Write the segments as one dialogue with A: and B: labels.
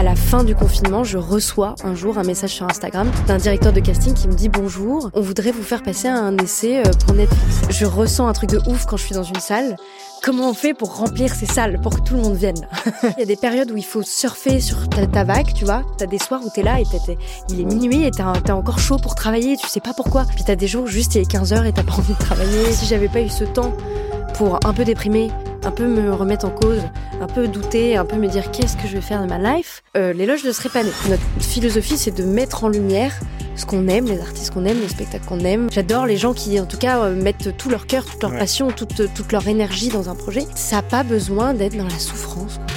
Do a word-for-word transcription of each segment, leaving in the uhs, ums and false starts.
A: la fin du confinement, je reçois un jour un message sur Instagram d'un directeur de casting qui me dit « Bonjour, on voudrait vous faire passer un essai pour Netflix ». Je ressens un truc de ouf quand je suis dans une salle. Comment on fait pour remplir ces salles, pour que tout le monde vienne? Il y a des périodes où il faut surfer sur ta, ta vague, tu vois. T'as des soirs où t'es là et t'es, t'es, il est minuit et t'as, t'as encore chaud pour travailler, tu sais pas pourquoi. Puis t'as des jours où juste il est quinze heures et t'as pas envie de travailler. Si j'avais pas eu ce temps pour un peu déprimer, un peu me remettre en cause, un peu douter, un peu me dire qu'est-ce que je vais faire de ma life, euh, l'éloge ne serait pas né. Notre philosophie, c'est de mettre en lumière ce qu'on aime, les artistes qu'on aime, les spectacles qu'on aime. J'adore les gens qui, en tout cas, euh, mettent tout leur cœur, toute leur ouais. passion, toute, toute leur énergie dans un projet. Ça n'a pas besoin d'être dans la souffrance, quoi.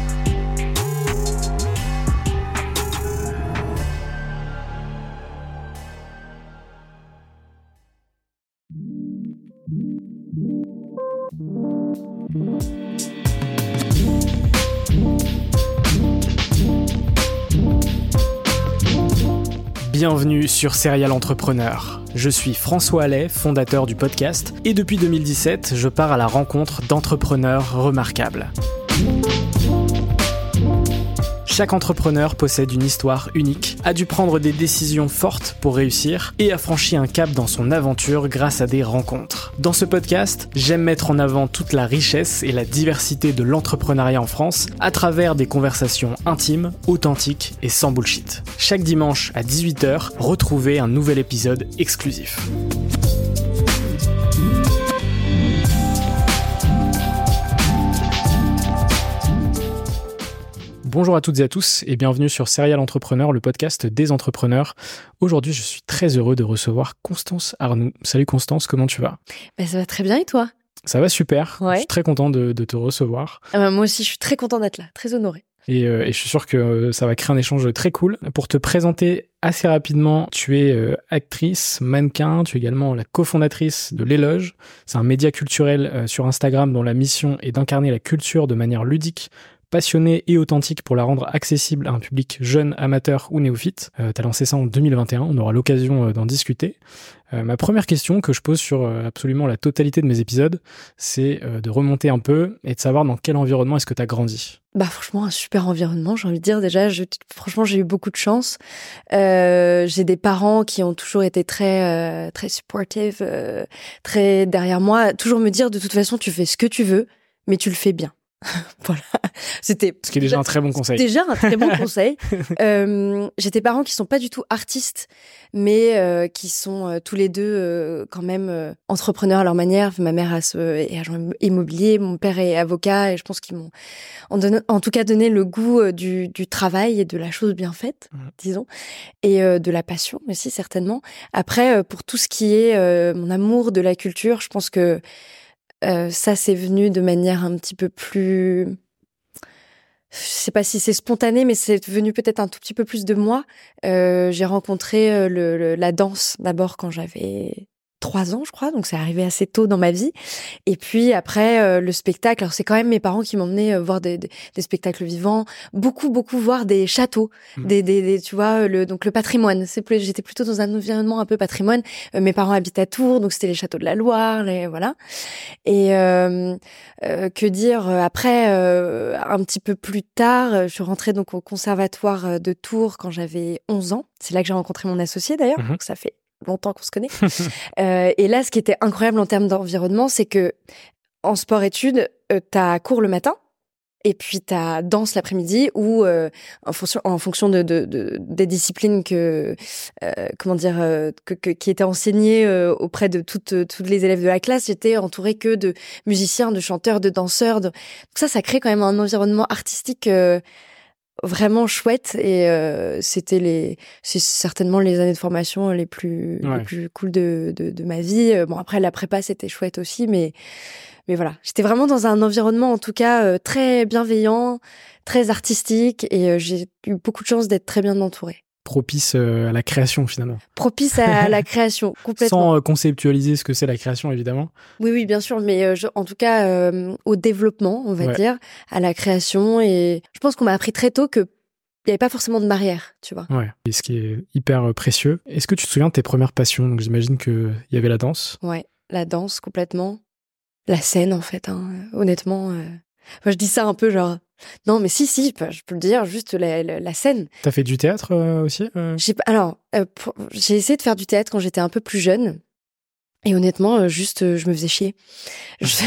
B: Bienvenue sur Serial Entrepreneur. Je suis François Allais, fondateur du podcast, et depuis deux mille dix-sept, je pars à la rencontre d'entrepreneurs remarquables. Chaque entrepreneur possède une histoire unique, a dû prendre des décisions fortes pour réussir et a franchi un cap dans son aventure grâce à des rencontres. Dans ce podcast, j'aime mettre en avant toute la richesse et la diversité de l'entrepreneuriat en France à travers des conversations intimes, authentiques et sans bullshit. Chaque dimanche à dix-huit heures, retrouvez un nouvel épisode exclusif. Bonjour à toutes et à tous et bienvenue sur Serial Entrepreneur, le podcast des entrepreneurs. Aujourd'hui, je suis très heureux de recevoir Constance Arnoux. Salut Constance, comment tu vas ?
A: Ben, ça va très bien et toi ?
B: Ça va super,
A: ouais.
B: Je suis très content de, de te recevoir.
A: Ah ben, moi aussi, je suis très content d'être là, très honorée.
B: Et, euh, et je suis sûr que ça va créer un échange très cool. Pour te présenter assez rapidement, tu es euh, actrice, mannequin, tu es également la cofondatrice de L'Éloge. C'est un média culturel euh, sur Instagram dont la mission est d'incarner la culture de manière ludique, passionnée et authentique pour la rendre accessible à un public jeune, amateur ou néophyte. Euh, t'as lancé ça en deux mille vingt et un, on aura l'occasion euh, d'en discuter. Euh, ma première question que je pose sur euh, absolument la totalité de mes épisodes, c'est euh, de remonter un peu et de savoir dans quel environnement est-ce que t'as grandi.
A: Bah franchement, un super environnement, j'ai envie de dire. Déjà, je, franchement, j'ai eu beaucoup de chance. Euh, j'ai des parents qui ont toujours été très, euh, très supportive, euh, très derrière moi. Toujours me dire, de toute façon, tu fais ce que tu veux, mais tu le fais bien. Voilà, c'était
B: ce qui est déjà un très bon conseil.
A: Déjà un très bon conseil. euh, j'ai des parents qui sont pas du tout artistes, mais euh, qui sont euh, tous les deux euh, quand même euh, entrepreneurs à leur manière. Ma mère a ce, est agent immobilier, mon père est avocat, et je pense qu'ils m'ont en, donné, en tout cas donné le goût euh, du, du travail et de la chose bien faite, mmh. disons, et euh, de la passion aussi certainement. Après, euh, pour tout ce qui est euh, mon amour de la culture, je pense que Euh, ça, c'est venu de manière un petit peu plus... Je sais pas si c'est spontané, mais c'est venu peut-être un tout petit peu plus de moi. Euh, j'ai rencontré euh, le, le, la danse d'abord quand j'avais trois ans, je crois, donc c'est arrivé assez tôt dans ma vie. Et puis après, euh, le spectacle, alors c'est quand même mes parents qui m'emmenaient euh, voir des, des, des spectacles vivants, beaucoup, beaucoup voir des châteaux, mmh. des, des, des, tu vois, le, donc le patrimoine. C'est plus, j'étais plutôt dans un environnement un peu patrimoine. Euh, mes parents habitent à Tours, donc c'était les châteaux de la Loire, les, voilà. Et euh, euh, que dire, après, euh, un petit peu plus tard, je suis rentrée donc au conservatoire de Tours quand j'avais onze ans. C'est là que j'ai rencontré mon associé d'ailleurs, mmh. donc ça fait longtemps qu'on se connaît. euh, et là, ce qui était incroyable en termes d'environnement, c'est que en sport-études, euh, t'as cours le matin et puis t'as danse l'après-midi ou euh, en fonction, en fonction de, de, de des disciplines que euh, comment dire euh, que, que, qui étaient enseignées euh, auprès de toutes toutes les élèves de la classe, j'étais entourée que de musiciens, de chanteurs, de danseurs. De... Donc ça, ça crée quand même un environnement artistique. Euh, vraiment chouette et euh, c'était les c'est certainement les années de formation les plus ouais. les plus cool de, de de ma vie. Bon après la prépa c'était chouette aussi, mais mais voilà, j'étais vraiment dans un environnement en tout cas euh, très bienveillant, très artistique et euh, j'ai eu beaucoup de chance d'être très bien entourée.
B: Propice à la création finalement.
A: Propice à la création, complètement.
B: Sans conceptualiser ce que c'est la création évidemment.
A: Oui, oui, bien sûr, mais euh, je, en tout cas euh, au développement, on va ouais. dire, à la création. Et je pense qu'on m'a appris très tôt qu'il n'y avait pas forcément de barrière, tu vois.
B: Ouais, et ce qui est hyper précieux. Est-ce que tu te souviens de tes premières passions ? Donc j'imagine qu'il y avait la danse.
A: Ouais, la danse complètement. La scène en fait, hein, honnêtement. Euh... Enfin, je dis ça un peu genre Non, mais si, si, je peux le dire, juste la, la, la scène.
B: T'as fait du théâtre euh, aussi euh...
A: J'ai, alors, euh, pour, j'ai essayé de faire du théâtre quand j'étais un peu plus jeune. Et honnêtement, euh, juste, euh, je me faisais chier. Je,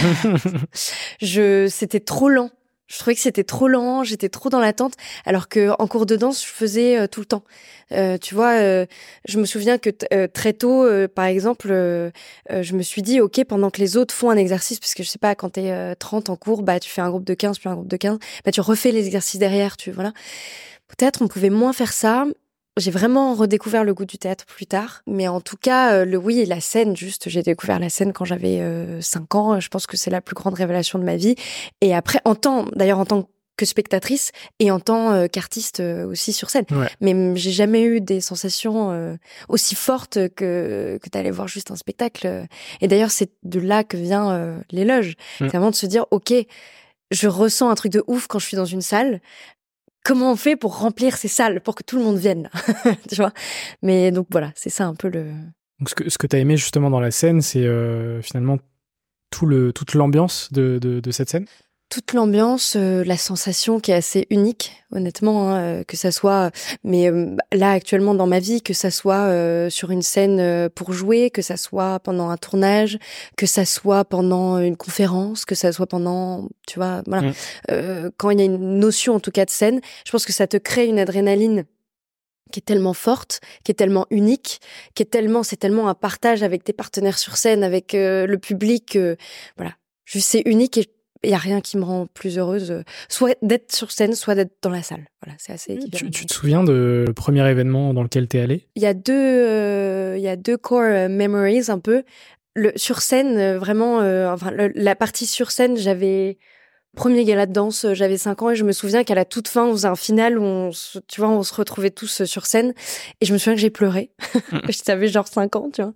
A: je, c'était trop lent. Je trouvais que c'était trop lent, j'étais trop dans l'attente, alors que en cours de danse, je faisais euh, tout le temps. Euh, tu vois, euh, je me souviens que t- euh, très tôt, euh, par exemple, euh, euh, je me suis dit, ok, pendant que les autres font un exercice, parce que je sais pas, quand t'es euh, trente en cours, bah tu fais un groupe de quinze, puis un groupe de quinze, bah tu refais les exercices derrière, tu voilà. Peut-être on pouvait moins faire ça. J'ai vraiment redécouvert le goût du théâtre plus tard. Mais en tout cas, euh, le oui et la scène, juste, j'ai découvert la scène quand j'avais euh, cinq ans. Je pense que c'est la plus grande révélation de ma vie. Et après, en tant, d'ailleurs, en tant que spectatrice et en tant euh, qu'artiste euh, aussi sur scène.
B: Ouais.
A: Mais j'ai jamais eu des sensations euh, aussi fortes que, que d'aller voir juste un spectacle. Et d'ailleurs, c'est de là que vient euh, l'éloge. Mm. C'est vraiment de se dire, OK, je ressens un truc de ouf quand je suis dans une salle. Comment on fait pour remplir ces salles, pour que tout le monde vienne, tu vois. Mais donc voilà, c'est ça un peu le...
B: Donc ce que, ce que t'as aimé justement dans la scène, c'est euh, finalement tout le, toute l'ambiance de, de, de cette scène.
A: Toute l'ambiance, euh, la sensation qui est assez unique, honnêtement, hein, euh, que ça soit, mais euh, là actuellement dans ma vie, que ça soit euh, sur une scène euh, pour jouer, que ça soit pendant un tournage, que ça soit pendant une conférence, que ça soit pendant, tu vois, voilà. Mmh. Euh, quand il y a une notion en tout cas de scène, je pense que ça te crée une adrénaline qui est tellement forte, qui est tellement unique, qui est tellement, c'est tellement un partage avec tes partenaires sur scène, avec euh, le public, euh, voilà. Juste c'est unique et il y a rien qui me rend plus heureuse, soit d'être sur scène, soit d'être dans la salle. Voilà, c'est assez différent.
B: Tu, tu te souviens de le premier événement dans lequel t'es allée ?
A: Il y a deux, euh, il y a deux core memories un peu. Le sur scène, vraiment, euh, enfin le, la partie sur scène, j'avais premier gala de danse, j'avais cinq ans et je me souviens qu'à la toute fin, on faisait un final où on, se, tu vois, on se retrouvait tous sur scène et je me souviens que j'ai pleuré. J'avais genre cinq ans, tu vois.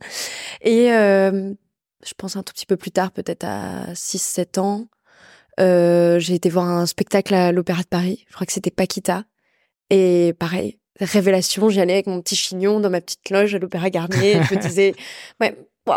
A: Et euh, je pense un tout petit peu plus tard, peut-être à six sept ans. Euh, j'ai été voir un spectacle à l'Opéra de Paris. Je crois que c'était Paquita. Et pareil, révélation, j'y allais avec mon petit chignon dans ma petite loge à l'Opéra Garnier. Et je me disais, ouais, waouh.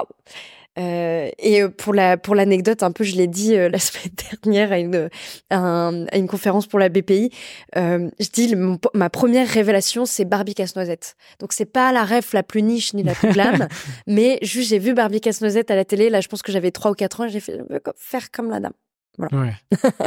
A: Euh, et pour la pour l'anecdote, un peu, je l'ai dit euh, la semaine dernière à une à, un, à une conférence pour la B P I. Euh, je dis le, mon, ma première révélation, c'est Barbie Casse-Noisette. Donc c'est pas la ref la plus niche ni la plus glam, mais juste j'ai vu Barbie Casse-Noisette à la télé. Là, je pense que j'avais trois ou quatre ans. Et j'ai fait, je veux faire comme la dame. Voilà.
B: Ouais.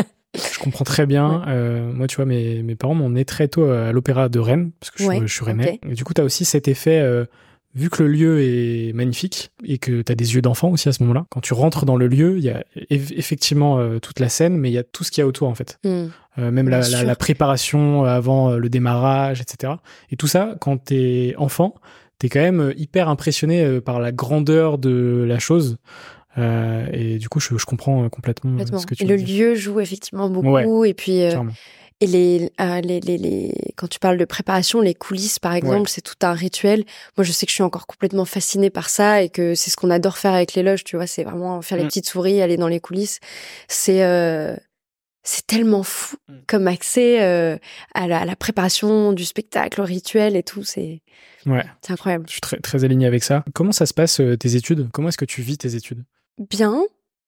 B: Je comprends très bien. Ouais. Euh, moi, tu vois, mes, mes parents m'ont emmené très tôt à l'Opéra de Rennes, parce que je, ouais, je suis rennais. Okay. Et du coup, tu as aussi cet effet, euh, vu que le lieu est magnifique et que tu as des yeux d'enfant aussi à ce moment-là, quand tu rentres dans le lieu, il y a eff- effectivement euh, toute la scène, mais il y a tout ce qu'il y a autour, en fait. Mm. Euh, même la, la, la préparation avant le démarrage, et cetera. Et tout ça, quand t'es enfant, t'es quand même hyper impressionné par la grandeur de la chose. Euh, et du coup, je, je comprends complètement, complètement ce que tu
A: et
B: veux
A: le
B: dire.
A: lieu joue effectivement beaucoup. Ouais, et puis, euh, et les, euh, les, les, les, quand tu parles de préparation, les coulisses, par exemple, ouais. c'est tout un rituel. Moi, je sais que je suis encore complètement fascinée par ça et que c'est ce qu'on adore faire avec les loges, tu vois. C'est vraiment faire les mmh. petites souris, aller dans les coulisses. C'est, euh, c'est tellement fou mmh. comme accès euh, à, la, à la préparation du spectacle, au rituel et tout. C'est,
B: ouais.
A: c'est incroyable.
B: Je suis très, très alignée avec ça. Comment ça se passe, euh, tes études ? Comment est-ce que tu vis tes études ?
A: Bien.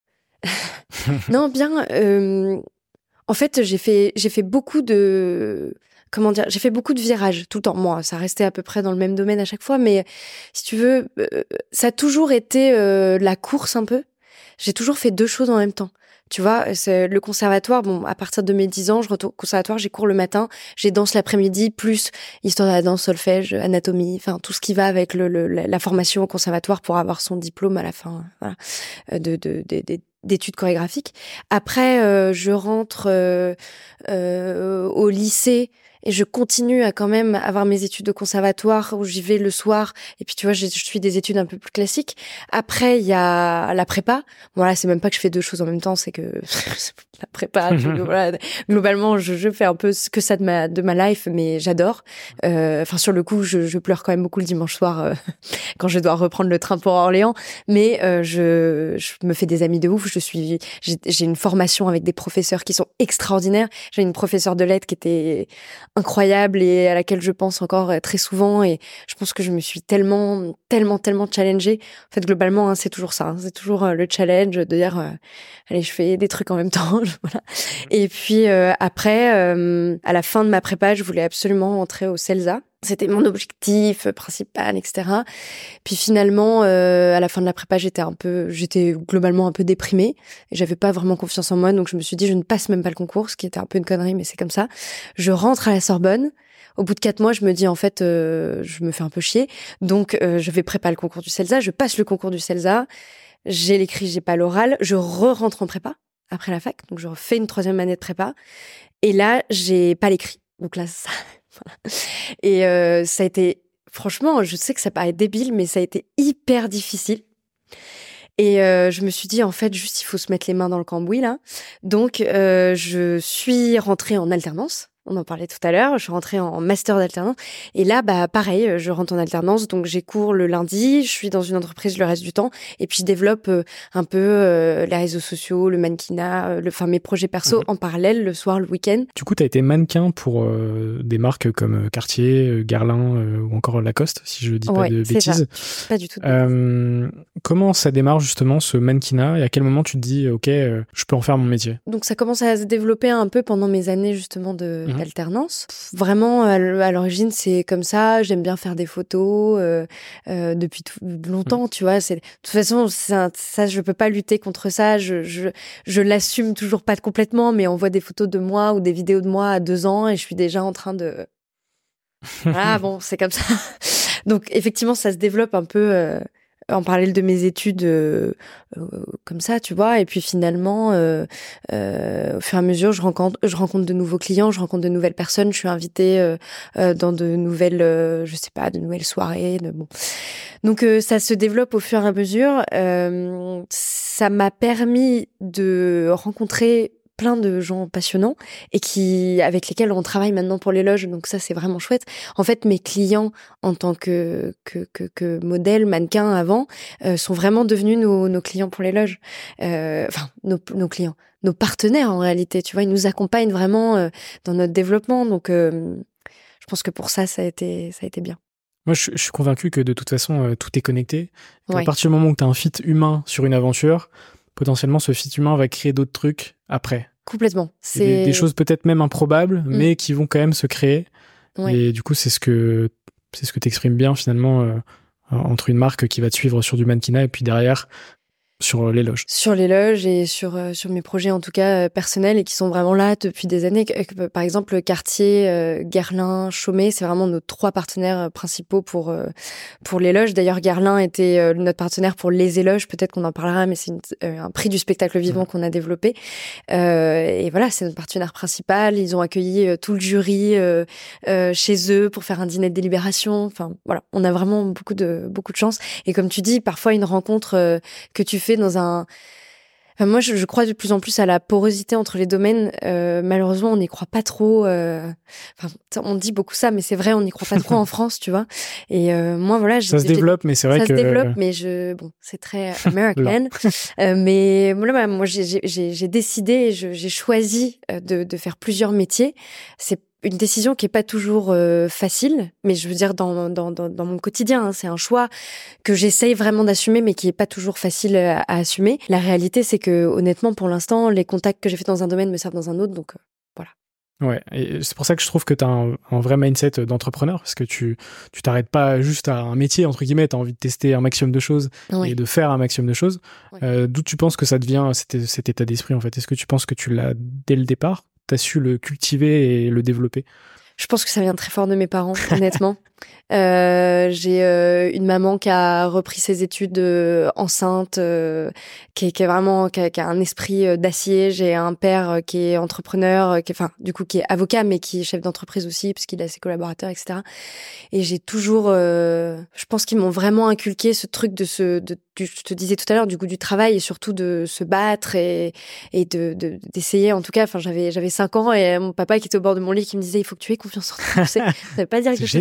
A: non, bien. Euh, en fait, j'ai fait, j'ai fait beaucoup de, comment dire, j'ai fait beaucoup de virages tout le temps. Moi, ça restait à peu près dans le même domaine à chaque fois, mais si tu veux, euh, ça a toujours été euh, la course un peu. J'ai toujours fait deux choses en même temps. Tu vois, c'est le conservatoire, bon, à partir de mes dix ans, je retourne au conservatoire, j'ai cours le matin, j'ai danse l'après-midi, plus histoire de la danse, solfège, anatomie, enfin, tout ce qui va avec le, le, la formation au conservatoire pour avoir son diplôme à la fin, voilà, de, de, de, de d'études chorégraphiques. Après, euh, je rentre euh, euh, au lycée et je continue à quand même avoir mes études de conservatoire où j'y vais le soir. Et puis, tu vois, je, je suis des études un peu plus classiques. Après, il y a la prépa. Bon, là, c'est même pas que je fais deux choses en même temps, c'est que la prépa, je, voilà, globalement, je, je fais un peu ce que ça de ma, de ma life, mais j'adore. Euh, enfin, sur le coup, je, je pleure quand même beaucoup le dimanche soir euh, quand je dois reprendre le train pour Orléans. Mais euh, je, je me fais des amis de ouf. je suis, j'ai, j'ai une formation avec des professeurs qui sont extraordinaires. J'ai une professeure de lettres qui était incroyable et à laquelle je pense encore très souvent. Et je pense que je me suis tellement, tellement, tellement challengée. En fait, globalement, hein, c'est toujours ça. Hein, c'est toujours euh, le challenge de dire, euh, allez, je fais des trucs en même temps. Voilà. Et puis euh, après, euh, à la fin de ma prépa, je voulais absolument rentrer au CELSA. C'était mon objectif principal, et cetera. Puis finalement, euh, à la fin de la prépa, j'étais un peu, j'étais globalement un peu déprimée et j'avais pas vraiment confiance en moi. Donc je me suis dit, je ne passe même pas le concours, ce qui était un peu une connerie, mais c'est comme ça. Je rentre à la Sorbonne. Au bout de quatre mois, je me dis en fait, euh, je me fais un peu chier. Donc euh, je vais préparer le concours du CELSA. Je passe le concours du CELSA. J'ai l'écrit, j'ai pas l'oral. Je re-rentre en prépa après la fac. Donc je refais une troisième année de prépa. Et là, j'ai pas l'écrit. Donc là, ça. Voilà. Et euh, ça a été, franchement, je sais que ça paraît débile, mais ça a été hyper difficile. Et euh, je me suis dit, en fait, juste, il faut se mettre les mains dans le cambouis, là. Donc, euh, je suis rentrée en alternance. On en parlait tout à l'heure. Je suis rentrée en master d'alternance. Et là, bah, pareil, je rentre en alternance. Donc, j'ai cours le lundi. Je suis dans une entreprise le reste du temps. Et puis, je développe euh, un peu euh, les réseaux sociaux, le mannequinat, euh, le, enfin, mes projets perso mmh. en parallèle, le soir, le week-end.
B: Du coup, tu as été mannequin pour euh, des marques comme Cartier, Guerlain euh, ou encore Lacoste, si je dis pas
A: ouais,
B: de
A: c'est
B: bêtises.
A: Ça. Pas du tout de
B: euh, comment ça démarre justement ce mannequinat et à quel moment tu te dis, OK, euh, je peux en faire mon métier?
A: Donc, ça commence à se développer un peu pendant mes années justement de Mmh. d'alternance. Vraiment, à l'origine, c'est comme ça. J'aime bien faire des photos euh, euh, depuis tout, longtemps, mmh. tu vois. C'est, de toute façon, un, ça, je peux pas lutter contre ça. Je, je, je l'assume toujours pas complètement, mais on voit des photos de moi ou des vidéos de moi à deux ans et je suis déjà en train de... Ah bon, c'est comme ça. Donc, effectivement, ça se développe un peu... Euh, en parallèle de mes études euh, euh, comme ça, tu vois. Et puis finalement, euh, euh, au fur et à mesure, je rencontre, je rencontre de nouveaux clients, je rencontre de nouvelles personnes. Je suis invitée euh, euh, dans de nouvelles, euh, je sais pas, de nouvelles soirées. De, bon. Donc euh, ça se développe au fur et à mesure. Euh, ça m'a permis de rencontrer plein de gens passionnants et qui avec lesquels on travaille maintenant pour les loges, donc ça c'est vraiment chouette. En fait, mes clients en tant que que que, que modèle mannequin avant euh, sont vraiment devenus nos, nos clients pour les loges. Euh, enfin nos, nos clients, nos partenaires en réalité. Tu vois, ils nous accompagnent vraiment euh, dans notre développement. Donc euh, je pense que pour ça, ça a été ça a été bien.
B: Moi, je, je suis convaincu que de toute façon, euh, tout est connecté.
A: Ouais.
B: À partir du moment où tu as un fit humain sur une aventure, potentiellement, ce fit humain va créer d'autres trucs après.
A: Complètement. C'est
B: des, des choses peut-être même improbables, mmh. mais qui vont quand même se créer.
A: Ouais.
B: Et du coup, c'est ce que c'est ce que t'exprimes bien finalement euh, entre une marque qui va te suivre sur du mannequinat et puis derrière sur les loges.
A: Sur les loges et sur euh, sur mes projets en tout cas euh, personnels et qui sont vraiment là depuis des années. Euh, par exemple, Cartier, euh, Guerlain, Chaumet, c'est vraiment nos trois partenaires principaux pour euh, pour les loges. D'ailleurs, Guerlain était euh, notre partenaire pour les éloges. Peut-être qu'on en parlera, mais c'est une, euh, un prix du spectacle vivant mmh. qu'on a développé. Euh, et voilà, c'est notre partenaire principal. Ils ont accueilli euh, tout le jury euh, euh, chez eux pour faire un dîner de délibération. Enfin voilà, on a vraiment beaucoup de beaucoup de chance. Et comme tu dis, parfois une rencontre euh, que tu fais dans un... Enfin, moi, je, je crois de plus en plus à la porosité entre les domaines. Euh, malheureusement, on n'y croit pas trop. Euh... Enfin, on dit beaucoup ça, mais c'est vrai, on n'y croit pas trop en France, tu vois. Et euh, moi, voilà...
B: Ça se développe, mais c'est vrai
A: ça
B: que...
A: Ça se développe, mais je... Bon, c'est très American. euh, mais voilà, moi, j'ai, j'ai, j'ai décidé, je, j'ai choisi de, de faire plusieurs métiers. C'est une décision qui est pas toujours euh, facile, mais je veux dire dans dans dans, dans mon quotidien, hein, c'est un choix que j'essaye vraiment d'assumer, mais qui est pas toujours facile à, à assumer. La réalité, c'est que honnêtement, pour l'instant, les contacts que j'ai fait dans un domaine me servent dans un autre, donc euh, voilà.
B: Ouais, et c'est pour ça que je trouve que tu as un, un vrai mindset d'entrepreneur, parce que tu tu t'arrêtes pas juste à un métier, entre guillemets, tu as envie de tester un maximum de choses ouais. et de faire un maximum de choses. Ouais. Euh, d'où tu penses que ça devient cet, cet état d'esprit, en fait? Est-ce que tu penses que tu l'as dès le départ? T'as su le cultiver et le développer?
A: Je pense que ça vient très fort de mes parents, honnêtement. Euh, j'ai euh, une maman qui a repris ses études euh, enceinte, euh, qui, est, qui est vraiment qui a, qui a un esprit euh, d'acier. J'ai un père euh, qui est entrepreneur, euh, qui est, enfin du coup qui est avocat, mais qui est chef d'entreprise aussi, parce qu'il a ses collaborateurs, et cetera. Et j'ai toujours, euh, je pense qu'ils m'ont vraiment inculqué ce truc de ce, de, du, je te disais tout à l'heure, du goût du travail et surtout de se battre et et de, de d'essayer. En tout cas, enfin j'avais j'avais cinq ans et mon papa qui était au bord de mon lit qui me disait il faut que tu aies confiance en toi. Tu sais, ça veut pas dire que je suis toujours euh,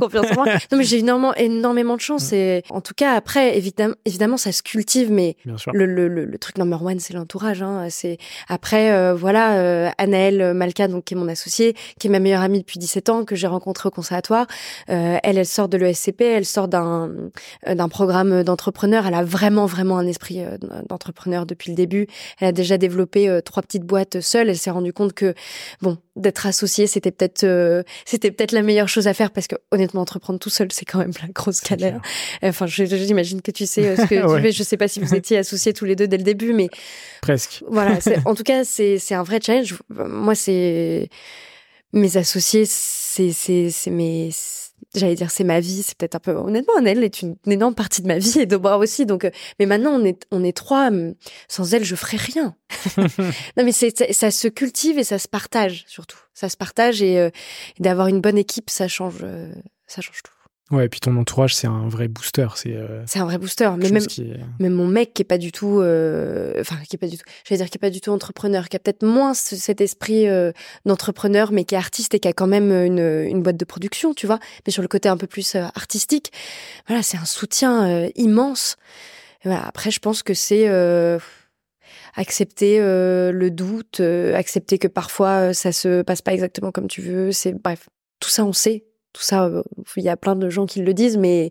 A: confiance en moi. Non, mais j'ai énormément, énormément de chance. Mmh. Et en tout cas, après, évidemment, évidemment, ça se cultive, mais le, le, le, le truc number one, c'est l'entourage. Hein. C'est après, euh, voilà, euh, Anaëlle Malka, donc qui est mon associée, qui est ma meilleure amie depuis dix-sept ans, que j'ai rencontrée au conservatoire. Euh, elle, elle sort de l'E S C P, elle sort d'un d'un programme d'entrepreneur. Elle a vraiment, vraiment un esprit euh, d'entrepreneur depuis le début. Elle a déjà développé euh, trois petites boîtes seule. Elle s'est rendue compte que, bon, d'être associée, c'était peut-être, euh, c'était peut-être la meilleure chose à faire parce que honnêtement, entreprendre tout seul, c'est quand même la grosse galère. Enfin, je, j'imagine que tu sais ce que ouais. tu fais. Je sais pas si vous étiez associés tous les deux dès le début, mais
B: presque.
A: Voilà. C'est, en tout cas, c'est c'est un vrai challenge. Moi, c'est mes associés, c'est c'est c'est mes J'allais dire c'est ma vie, c'est peut-être un peu honnêtement elle est une, une énorme partie de ma vie et de moi aussi donc mais maintenant on est on est trois, sans elle je ferais rien. Non mais c'est ça, ça se cultive et ça se partage surtout. Ça se partage et, euh, et d'avoir une bonne équipe, ça change euh, ça change tout.
B: Ouais, et puis ton entourage, c'est un vrai booster. C'est, euh,
A: c'est un vrai booster. Mais même,
B: est...
A: même mon mec qui est pas du tout, euh, enfin, qui est pas du tout, j'allais dire qui est pas du tout entrepreneur, qui a peut-être moins ce, cet esprit euh, d'entrepreneur, mais qui est artiste et qui a quand même une, une boîte de production, tu vois. Mais sur le côté un peu plus euh, artistique, voilà, c'est un soutien euh, immense. Et voilà, après, je pense que c'est euh, accepter euh, le doute, euh, accepter que parfois ça se passe pas exactement comme tu veux. C'est bref, tout ça, on sait. Tout ça, il y a plein de gens qui le disent, mais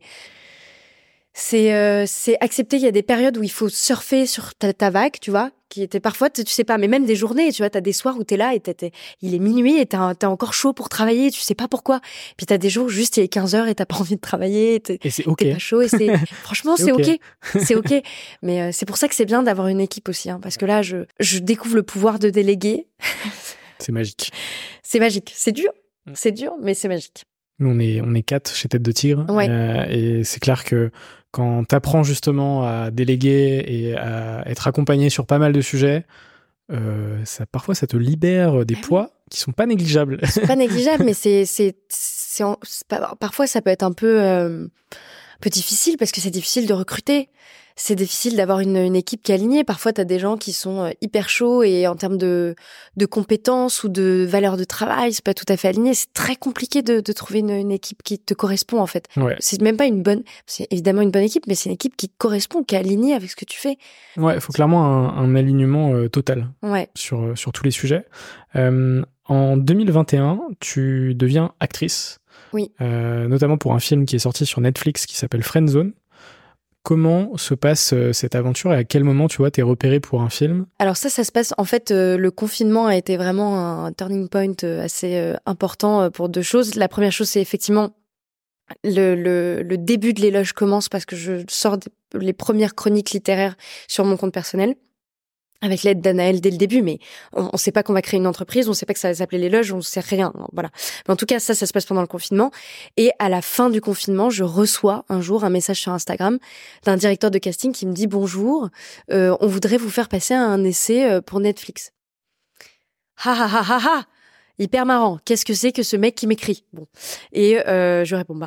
A: c'est euh, c'est accepter qu'il y a des périodes où il faut surfer sur ta, ta vague, tu vois, qui était parfois, tu sais pas, mais même des journées, tu vois, t'as des soirs où t'es là et t'es, t'es, il est minuit et t'as, t'as encore chaud pour travailler, tu sais pas pourquoi. Puis t'as des jours où juste il est quinze heures et t'as pas envie de travailler, t'es,
B: et c'est ok.
A: T'es pas chaud et c'est, franchement, c'est, c'est ok, c'est ok. Mais euh, c'est pour ça que c'est bien d'avoir une équipe aussi, hein, parce que là, je je découvre le pouvoir de déléguer.
B: C'est magique.
A: C'est magique, c'est dur, c'est dur, mais c'est magique.
B: Nous, on est, on est quatre chez Tête de Tigre.
A: Ouais.
B: Euh, et c'est clair que quand t'apprends justement à déléguer et à être accompagné sur pas mal de sujets, euh, ça, parfois, ça te libère des ah poids oui. qui sont pas négligeables.
A: C'est pas négligeable, mais c'est, c'est, c'est, en, c'est pas, parfois, ça peut être un peu, euh, un peu difficile parce que c'est difficile de recruter. C'est difficile d'avoir une, une équipe qui est alignée. Parfois, tu as des gens qui sont hyper chauds et en termes de, de compétences ou de valeur de travail, c'est pas tout à fait aligné. C'est très compliqué de, de trouver une, une équipe qui te correspond, en fait.
B: Ouais.
A: C'est même pas une bonne, c'est évidemment une bonne équipe, mais c'est une équipe qui correspond, qui est alignée avec ce que tu fais.
B: Ouais, il faut clairement un, un alignement euh, total
A: ouais.
B: sur, sur tous les sujets. Euh, en deux mille vingt et un, tu deviens actrice.
A: Oui.
B: Euh, notamment pour un film qui est sorti sur Netflix qui s'appelle Friendzone. Comment se passe euh, cette aventure et à quel moment, tu vois, t'es repéré pour un film ?
A: Alors ça, ça se passe... En fait, euh, le confinement a été vraiment un turning point euh, assez euh, important euh, pour deux choses. La première chose, c'est effectivement le, le, le début de l'éloge commence parce que je sors des, les premières chroniques littéraires sur mon compte personnel. Avec l'aide d'Anaëlle dès le début, mais on ne sait pas qu'on va créer une entreprise, on ne sait pas que ça va s'appeler l'éloge, on ne sait rien. Voilà. Mais en tout cas, ça, ça se passe pendant le confinement. Et à la fin du confinement, je reçois un jour un message sur Instagram d'un directeur de casting qui me dit « Bonjour, euh, on voudrait vous faire passer un essai pour Netflix. » Ha ha ha ha ha. Hyper marrant. Qu'est-ce que c'est que ce mec qui m'écrit ? Bon. Et euh, je réponds « Bah... »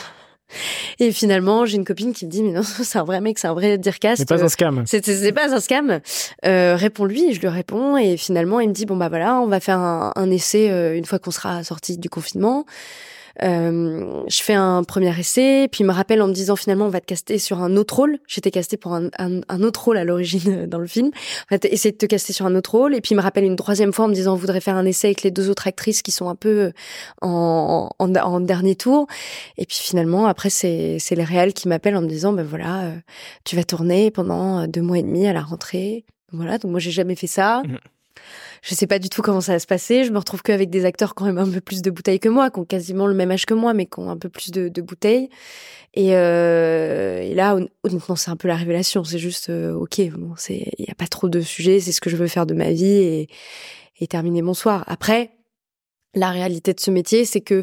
A: Et finalement, j'ai une copine qui me dit « Mais non, c'est un vrai mec, c'est un vrai dircast. »
B: C'est pas un scam.
A: C'est, c'est, c'est pas un scam. Euh, réponds-lui, je lui réponds. Et finalement, il me dit « Bon, bah voilà, on va faire un, un essai euh, une fois qu'on sera sorti du confinement. » Euh, je fais un premier essai, puis il me rappelle en me disant finalement on va te caster sur un autre rôle. J'étais castée pour un, un, un autre rôle à l'origine dans le film. On va essayer de te caster sur un autre rôle. Et puis il me rappelle une troisième fois en me disant on voudrait faire un essai avec les deux autres actrices qui sont un peu en, en, en dernier tour. Et puis finalement après c'est, c'est les réals qui m'appellent en me disant ben voilà euh, tu vas tourner pendant deux mois et demi à la rentrée. Voilà, donc moi j'ai jamais fait ça. Mmh. Je sais pas du tout comment ça va se passer. Je me retrouve qu'avec des acteurs qui ont même un peu plus de bouteilles que moi, qui ont quasiment le même âge que moi, mais qui ont un peu plus de, de bouteilles. Et, euh, et là, honnêtement, c'est un peu la révélation. C'est juste, euh, ok, bon, c'est, il y a pas trop de sujets. C'est ce que je veux faire de ma vie et, et terminer mon soir. Après, la réalité de ce métier, c'est que,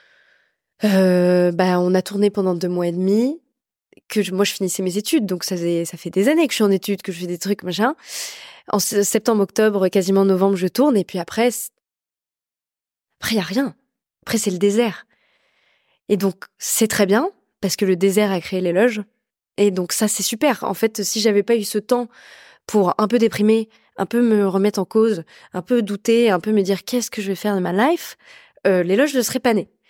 A: euh, bah, on a tourné pendant deux mois et demi. Que je, moi, je finissais mes études, donc ça fait, ça fait des années que je suis en études, que je fais des trucs, machin. En septembre, octobre, quasiment novembre, je tourne. Et puis après, après, il n'y a rien. Après, c'est le désert. Et donc, c'est très bien, parce que le désert a créé l'éloge. Et donc, ça, c'est super. En fait, si j'avais pas eu ce temps pour un peu déprimer, un peu me remettre en cause, un peu douter, un peu me dire qu'est-ce que je vais faire de ma life, euh, l'éloge ne serait pas né.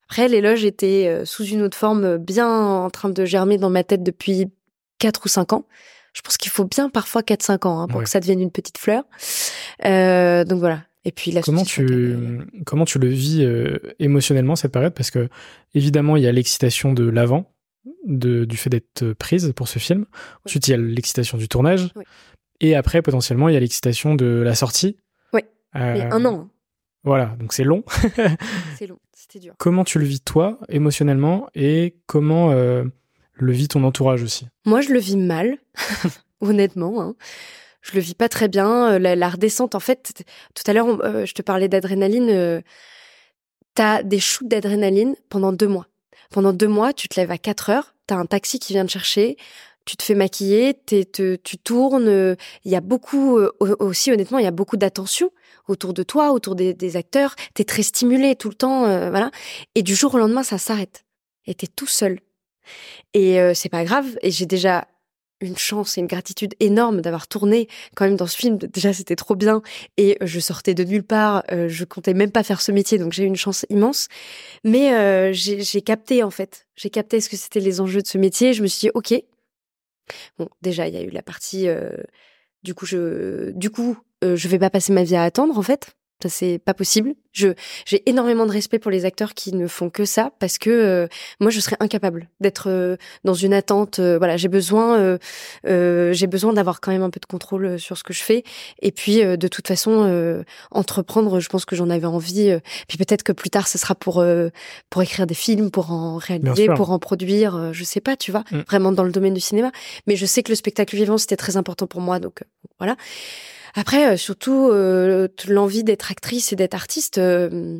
A: Après, l'éloge était euh, sous une autre forme, bien en train de germer dans ma tête depuis quatre ou cinq ans. Je pense qu'il faut bien parfois quatre cinq ans hein, pour
B: Ouais.
A: que ça devienne une petite fleur. Euh, donc voilà. Et puis la
B: Comment tu, euh... comment tu le vis euh, émotionnellement cette période? Parce que évidemment, il y a l'excitation de l'avant, de, du fait d'être prise pour ce film. Ensuite, il y a l'excitation du tournage.
A: Oui.
B: Et après, potentiellement, il y a l'excitation de la sortie.
A: Oui,
B: euh,
A: mais un an.
B: Voilà, donc c'est long.
A: C'est long, c'était dur.
B: Comment tu le vis toi, émotionnellement, et comment euh, le vit ton entourage aussi?
A: Moi, je le vis mal, honnêtement. Hein. Je le vis pas très bien. La, la redescente, en fait, tout à l'heure, on, euh, je te parlais d'adrénaline. Euh, t'as des shoots d'adrénaline pendant deux mois. Pendant deux mois, tu te lèves à quatre heures, t'as un taxi qui vient te chercher, tu te fais maquiller, t'es, te, tu tournes. Il euh, y a beaucoup, euh, aussi honnêtement, il y a beaucoup d'attention autour de toi, autour des, des acteurs. T'es très stimulé tout le temps, euh, voilà. Et du jour au lendemain, ça s'arrête. Et t'es tout seul. Et euh, c'est pas grave. Et j'ai déjà une chance et une gratitude énorme d'avoir tourné quand même dans ce film. Déjà, c'était trop bien. Et je sortais de nulle part. Euh, je comptais même pas faire ce métier, donc j'ai eu une chance immense. Mais euh, j'ai, j'ai capté, en fait. J'ai capté ce que c'était les enjeux de ce métier. Je me suis dit, OK. Bon, déjà, il y a eu la partie... Euh, du coup, je du coup, euh, je vais pas passer ma vie à attendre, en fait. Ça, c'est pas possible. Je, j'ai énormément de respect pour les acteurs qui ne font que ça parce que euh, moi, je serais incapable d'être euh, dans une attente. Euh, voilà, j'ai besoin, euh, euh, j'ai besoin d'avoir quand même un peu de contrôle sur ce que je fais. Et puis, euh, de toute façon, euh, entreprendre, je pense que j'en avais envie. Euh, puis peut-être que plus tard, ce sera pour euh, pour écrire des films, pour en réaliser, pour en produire. Euh, je sais pas, tu vois, mm. vraiment dans le domaine du cinéma. Mais je sais que le spectacle vivant, c'était très important pour moi. Donc euh, voilà. Après, euh, surtout, euh, l'envie d'être actrice et d'être artiste, euh,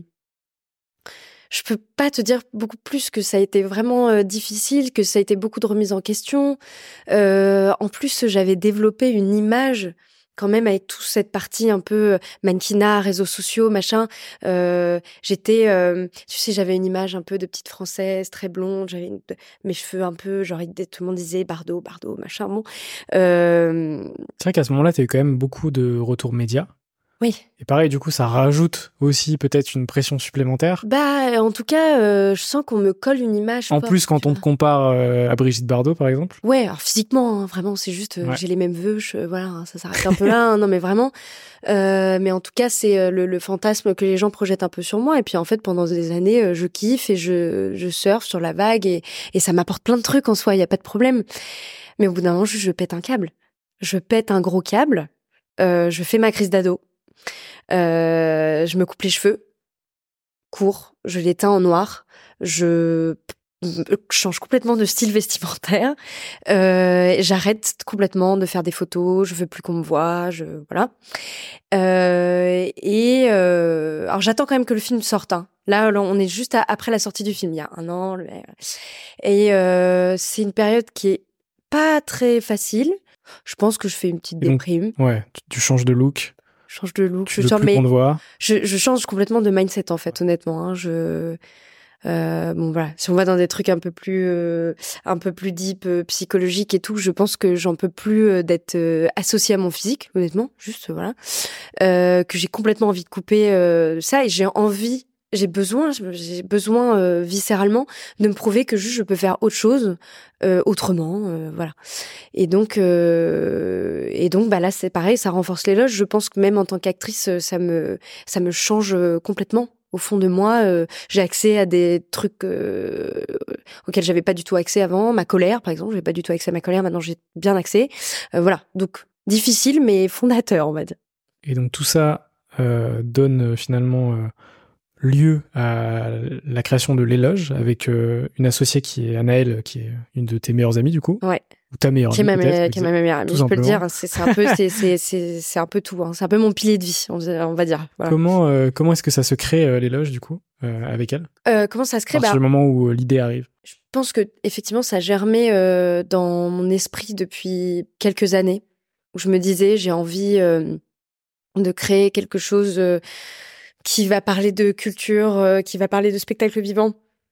A: je peux pas te dire beaucoup plus que ça a été vraiment euh, difficile, que ça a été beaucoup de remises en question. Euh, en plus, j'avais développé une image quand même avec toute cette partie un peu mannequinat, réseaux sociaux, machin. Euh, j'étais, euh, tu sais, j'avais une image un peu de petite française, très blonde. J'avais une, mes cheveux un peu, genre, tout le monde disait Bardot, Bardot, machin. Bon. Euh...
B: C'est vrai qu'à ce moment-là, tu as eu quand même beaucoup de retours médias.
A: Oui.
B: Et pareil, du coup, ça rajoute aussi peut-être une pression supplémentaire.
A: Bah, en tout cas, euh, je sens qu'on me colle une image.
B: En
A: forte,
B: plus, quand on te compare euh, à Brigitte Bardot, par exemple.
A: Ouais, alors physiquement, hein, vraiment, c'est juste, euh, ouais. J'ai les mêmes vœux, je, voilà, hein, ça s'arrête un peu là. Hein, non, mais vraiment. Euh, mais en tout cas, c'est euh, le, le fantasme que les gens projettent un peu sur moi. Et puis, en fait, pendant des années, euh, je kiffe et je, je surfe sur la vague et, et ça m'apporte plein de trucs en soi. Il y a pas de problème. Mais au bout d'un moment, je, je pète un câble. Je pète un gros câble. Euh, je fais ma crise d'ado. Euh, je me coupe les cheveux courts, je les teins en noir, je change complètement de style vestimentaire, euh, j'arrête complètement de faire des photos, je veux plus qu'on me voie, je voilà. Euh, et euh, alors j'attends quand même que le film sorte. Hein. Là, on est juste à, après la sortie du film, il y a un an. Et euh, c'est une période qui est pas très facile. Je pense que je fais une petite
B: donc,
A: déprime.
B: Ouais, tu, tu changes de look.
A: change de look,
B: tu
A: je change,
B: mais
A: je, je change complètement de mindset en fait, honnêtement. Hein, je euh, bon voilà, si on va dans des trucs un peu plus euh, un peu plus deep, euh, psychologiques et tout, je pense que j'en peux plus euh, d'être euh, associée à mon physique, honnêtement, juste voilà, euh, que j'ai complètement envie de couper euh, ça et j'ai envie. J'ai besoin, j'ai besoin euh, viscéralement de me prouver que juste je peux faire autre chose euh, autrement, euh, voilà. Et donc, euh, et donc, bah là c'est pareil, ça renforce l'éloge. Je pense que même en tant qu'actrice, ça me, ça me change complètement. Au fond de moi, euh, j'ai accès à des trucs euh, auxquels j'avais pas du tout accès avant. Ma colère, par exemple, j'avais pas du tout accès à ma colère. Maintenant, j'ai bien accès. Euh, voilà, donc difficile mais fondateur, on va dire.
B: Et donc tout ça euh, donne finalement. Euh... lieu à la création de l'éloge avec euh, une associée qui est Anaëlle, qui est une de tes meilleures amies du coup.
A: Ouais.
B: Ou ta meilleure
A: qui
B: amie.
A: Est ma,
B: peut-être,
A: qui est ma meilleure amie, je peux le dire. C'est, c'est un peu, c'est, c'est, c'est, c'est un peu tout. Hein. C'est un peu mon pilier de vie, on, on va dire. Voilà.
B: Comment, euh, comment est-ce que ça se crée euh, l'éloge du coup euh, avec elle
A: euh, Comment ça se crée
B: À partir
A: bah,
B: du moment où euh, l'idée arrive.
A: Je pense que effectivement, ça germait euh, dans mon esprit depuis quelques années, où je me disais, j'ai envie euh, de créer quelque chose. Euh, qui va parler de culture, euh, qui va parler de spectacle vivant,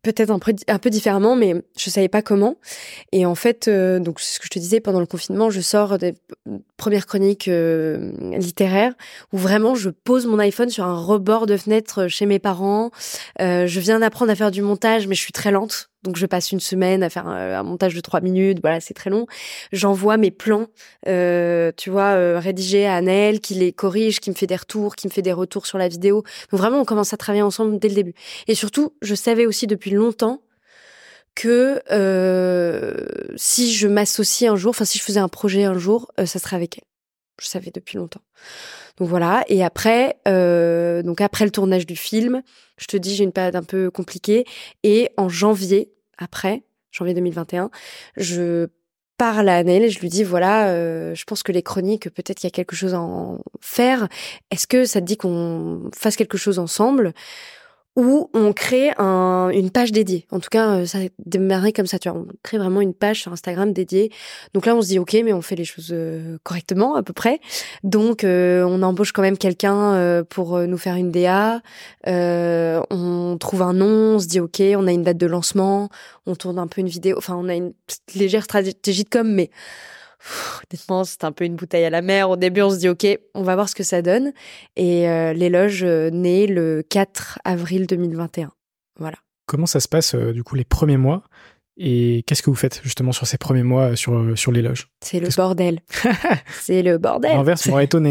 A: peut-être un peu, un peu différemment, mais je savais pas comment. Et en fait, euh, donc ce que je te disais, pendant le confinement, je sors des premières chroniques euh, littéraires où vraiment je pose mon iPhone sur un rebord de fenêtre chez mes parents. Euh, je viens d'apprendre à faire du montage, mais je suis très lente. Donc, je passe une semaine à faire un, un montage de trois minutes. Voilà, c'est très long. J'envoie mes plans, euh, tu vois, euh, rédigés à Anaëlle, qui les corrige, qui me fait des retours, qui me fait des retours sur la vidéo. Donc, vraiment, on commence à travailler ensemble dès le début. Et surtout, je savais aussi depuis longtemps que euh, si je m'associais un jour, enfin, si je faisais un projet un jour, euh, ça serait avec elle. Je savais depuis longtemps. Donc voilà. Et après, euh, donc après le tournage du film, je te dis, j'ai une période un peu compliquée. Et en janvier, après, janvier deux mille vingt et un, je parle à Anaëlle et je lui dis, voilà, euh, je pense que les chroniques, peut-être qu'il y a quelque chose à en faire. Est-ce que ça te dit qu'on fasse quelque chose ensemble ? Où on crée un, une page dédiée. En tout cas, ça a démarré comme ça, tu vois. On crée vraiment une page sur Instagram dédiée. Donc là, on se dit, OK, mais on fait les choses euh, correctement, à peu près. Donc, euh, on embauche quand même quelqu'un euh, pour nous faire une D A. Euh, on trouve un nom, on se dit, OK, on a une date de lancement. On tourne un peu une vidéo. Enfin, on a une légère stratégie de com', mais... Pff, honnêtement, c'est un peu une bouteille à la mer. Au début, on se dit, OK, on va voir ce que ça donne. Et euh, l'éloge euh, naît le quatre avril deux mille vingt et un. Voilà.
B: Comment ça se passe, euh, du coup, les premiers mois ? Et qu'est-ce que vous faites, justement, sur ces premiers mois sur, euh, sur l'éloge ?
A: C'est le
B: qu'est-ce
A: bordel. C'est le bordel.
B: L'inverse m'aurait étonné.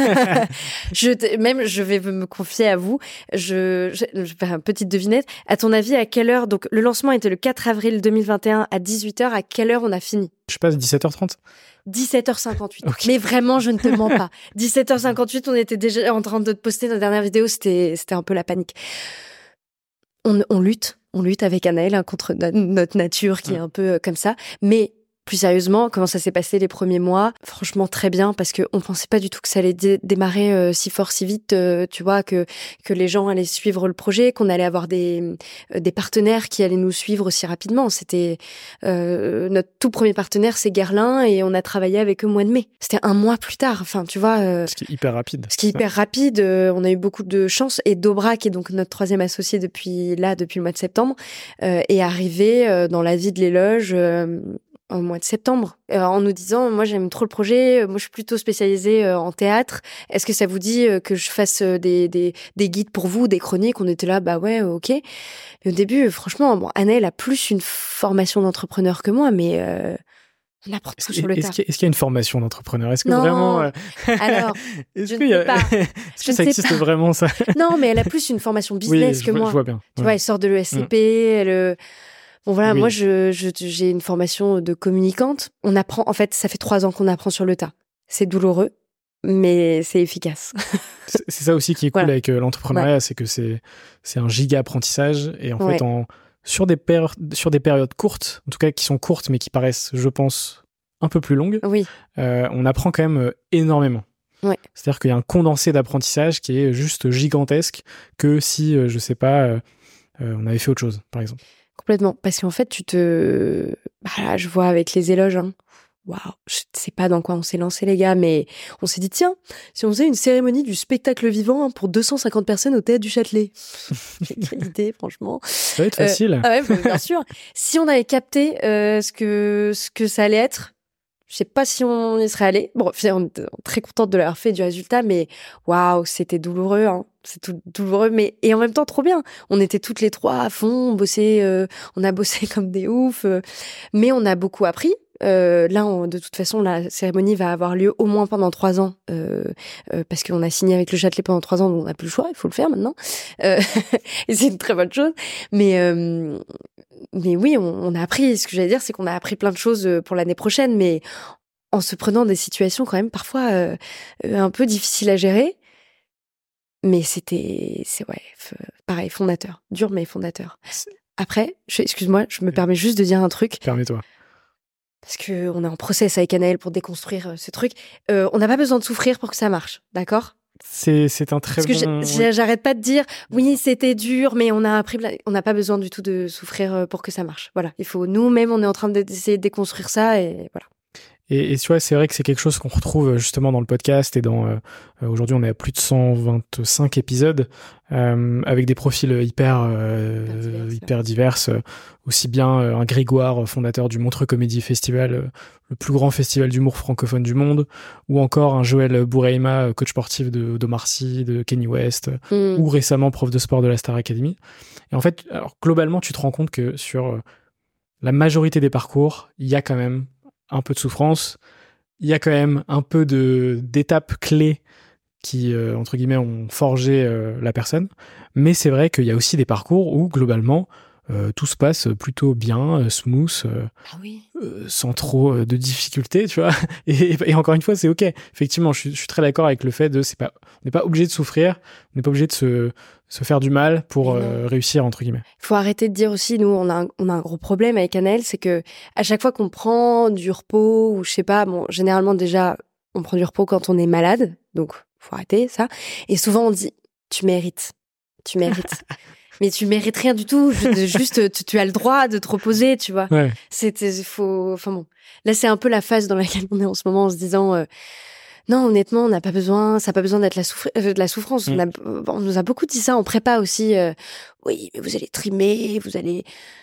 A: je te, même, je vais me confier à vous. Je, je, je vais faire une petite devinette. À ton avis, à quelle heure, donc le lancement était le quatre avril deux mille vingt et un à dix-huit heures, à quelle heure on a fini ?
B: Je passe dix-sept heures trente.
A: dix-sept heures cinquante-huit.
B: Okay.
A: Mais vraiment, je ne te mens pas. dix-sept heures cinquante-huit, on était déjà en train de poster notre dernière vidéo. C'était, c'était un peu la panique. On, on lutte. On lutte avec Anaëlle hein, contre na- notre nature qui ouais. est un peu euh, comme ça. Mais plus sérieusement, comment ça s'est passé les premiers mois ? Franchement, très bien, parce qu'on ne pensait pas du tout que ça allait dé- démarrer euh, si fort, si vite, euh, tu vois, que, que les gens allaient suivre le projet, qu'on allait avoir des, euh, des partenaires qui allaient nous suivre aussi rapidement. C'était euh, notre tout premier partenaire, c'est Guerlain, et on a travaillé avec eux au mois de mai. C'était un mois plus tard, enfin, tu vois. Euh,
B: ce qui est hyper rapide.
A: Ce qui est hyper rapide. Euh, on a eu beaucoup de chance. Et Dobra, qui est donc notre troisième associé depuis là, depuis le mois de septembre, euh, est arrivé euh, dans la vie de l'éloge euh, au mois de septembre, euh, en nous disant, moi j'aime trop le projet, moi je suis plutôt spécialisée euh, en théâtre, est-ce que ça vous dit euh, que je fasse euh, des, des, des guides pour vous, des chroniques ? On était là, bah ouais, ok. Et au début, franchement, bon, Anaëlle a plus une formation d'entrepreneur que moi, mais euh, on apprend tout sur le tas.
B: Est-ce qu'il y a une formation d'entrepreneur ? Est-ce que
A: non.
B: vraiment... Euh...
A: Alors,
B: est-ce
A: je
B: que
A: ne
B: y a...
A: sais pas.
B: Est-ce que ça existe pas. Vraiment, ça ?
A: Non, mais elle a plus une formation business
B: oui,
A: que
B: je,
A: moi.
B: je vois bien.
A: Tu
B: ouais.
A: vois, elle sort de l'E S C P, mmh. elle... Bon voilà, oui. moi je, je j'ai une formation de communicante. On apprend, en fait, ça fait trois ans qu'on apprend sur le tas. C'est douloureux, mais c'est efficace.
B: c'est, c'est ça aussi qui est cool voilà. avec euh, l'entrepreneuriat, ouais. c'est que c'est c'est un giga apprentissage et en ouais. fait en sur des péri- sur des périodes courtes, en tout cas qui sont courtes mais qui paraissent, je pense, un peu plus longues.
A: Oui.
B: Euh, on apprend quand même euh, énormément.
A: Ouais.
B: C'est-à-dire qu'il y a un condensé d'apprentissage qui est juste gigantesque que si euh, je sais pas, euh, euh, on avait fait autre chose, par exemple.
A: Complètement, parce qu'en fait, tu te... Bah là, je vois avec les éloges, hein. Waouh, je sais pas dans quoi on s'est lancé, les gars, mais on s'est dit, tiens, si on faisait une cérémonie du spectacle vivant hein, pour deux cent cinquante personnes au Théâtre du Châtelet. Quelle idée, franchement.
B: Ça va être facile.
A: Euh, ah ouais, bien sûr. Si on avait capté euh, ce, que, ce que ça allait être, je sais pas si on y serait allé. Bon, on est très contente de l'avoir fait, du résultat, mais waouh, c'était douloureux, hein. C'est tout douloureux, mais et en même temps trop bien. On était toutes les trois à fond, on bossait, euh, on a bossé comme des oufs, euh, mais on a beaucoup appris. Euh, là, on, de toute façon, la cérémonie va avoir lieu au moins pendant trois ans, euh, euh, parce qu'on a signé avec le Châtelet pendant trois ans, donc on n'a plus le choix, il faut le faire maintenant. Euh, et c'est une très bonne chose. Mais euh, mais oui, on, on a appris. Ce que j'allais dire, c'est qu'on a appris plein de choses pour l'année prochaine, mais en se prenant des situations quand même parfois euh, un peu difficiles à gérer. Mais c'était, c'est ouais, f- pareil, fondateur, dur mais fondateur. Après, je, excuse-moi, je me permets juste de dire un truc.
B: Permets-toi.
A: Parce que on est en process avec Anaëlle pour déconstruire euh, ce truc. Euh, on n'a pas besoin de souffrir pour que ça marche, d'accord ?
B: C'est, c'est un très
A: Parce
B: bon...
A: que j'ai, j'arrête pas de dire, oui, c'était dur, mais on a appris, on n'a pas besoin du tout de souffrir pour que ça marche. Voilà, il faut, nous-mêmes, on est en train d'essayer de déconstruire ça et voilà.
B: Et, et tu vois, c'est vrai que c'est quelque chose qu'on retrouve justement dans le podcast et dans euh, aujourd'hui on est à plus de cent vingt-cinq épisodes euh, avec des profils hyper euh, hyper divers, hyper divers euh, aussi bien euh, un Grégoire, fondateur du Montreux Comédie Festival, euh, le plus grand festival d'humour francophone du monde, ou encore un Joël Bourreima, coach sportif de d'Omar Sy, de Kanye West, mm. ou récemment prof de sport de la Star Academy. Et en fait, alors globalement, tu te rends compte que sur euh, la majorité des parcours, il y a quand même un peu de souffrance, il y a quand même un peu de d'étapes clés qui, euh, entre guillemets, ont forgé euh, la personne. Mais c'est vrai qu'il y a aussi des parcours où, globalement, euh, tout se passe plutôt bien, euh, smooth, euh,
A: ah oui.
B: euh, sans trop euh, de difficultés, tu vois. Et, et encore une fois, c'est OK. Effectivement, je suis, je suis très d'accord avec le fait de... C'est pas, on n'est pas obligé de souffrir, on n'est pas obligé de se, se faire du mal pour euh, réussir, entre guillemets.
A: Il faut arrêter de dire aussi, nous, on a, un, on a un gros problème avec Anaël, c'est que à chaque fois qu'on prend du repos, ou je sais pas, bon, généralement, déjà, on prend du repos quand on est malade, donc faut arrêter ça. Et souvent, on dit, tu mérites, tu mérites. Mais tu mérites rien du tout, juste tu, tu as le droit de te reposer, tu vois.
B: Ouais.
A: C'était faut enfin bon. Là c'est un peu la phase dans laquelle on est en ce moment en se disant euh, non, honnêtement, on n'a pas besoin, ça n'a pas besoin d'être la, souffr- euh, de la souffrance. Mm. On, a, on nous a beaucoup dit ça en prépa aussi. Euh, oui, mais vous allez trimer, vous allez...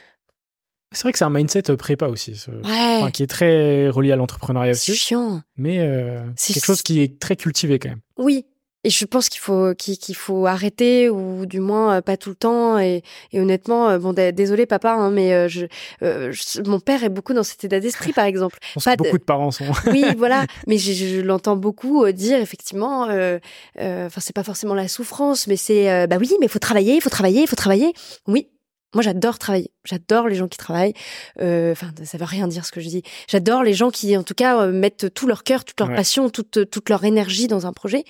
B: C'est vrai que c'est un mindset prépa aussi, ce...
A: ouais.
B: enfin, qui est très relié à l'entrepreneuriat aussi.
A: C'est chiant.
B: Mais euh, c'est quelque chose qui est très cultivé quand même.
A: Oui. Et je pense qu'il faut qu'il, qu'il faut arrêter, ou du moins euh, pas tout le temps. Et, et honnêtement, euh, bon, d- désolé papa, hein, mais euh, je, euh, je, mon père est beaucoup dans cet état d'esprit, par exemple.
B: Je pense
A: pas
B: que beaucoup de parents sont.
A: Oui, voilà. Mais je, je l'entends beaucoup euh, dire effectivement. Enfin, euh, euh, c'est pas forcément la souffrance, mais c'est euh, bah oui, mais il faut travailler, il faut travailler, il faut travailler. Oui. Moi, j'adore travailler. J'adore les gens qui travaillent. Enfin, euh, ça veut rien dire ce que je dis. J'adore les gens qui, en tout cas, euh, mettent tout leur cœur, toute leur ouais. passion, toute toute leur énergie dans un projet.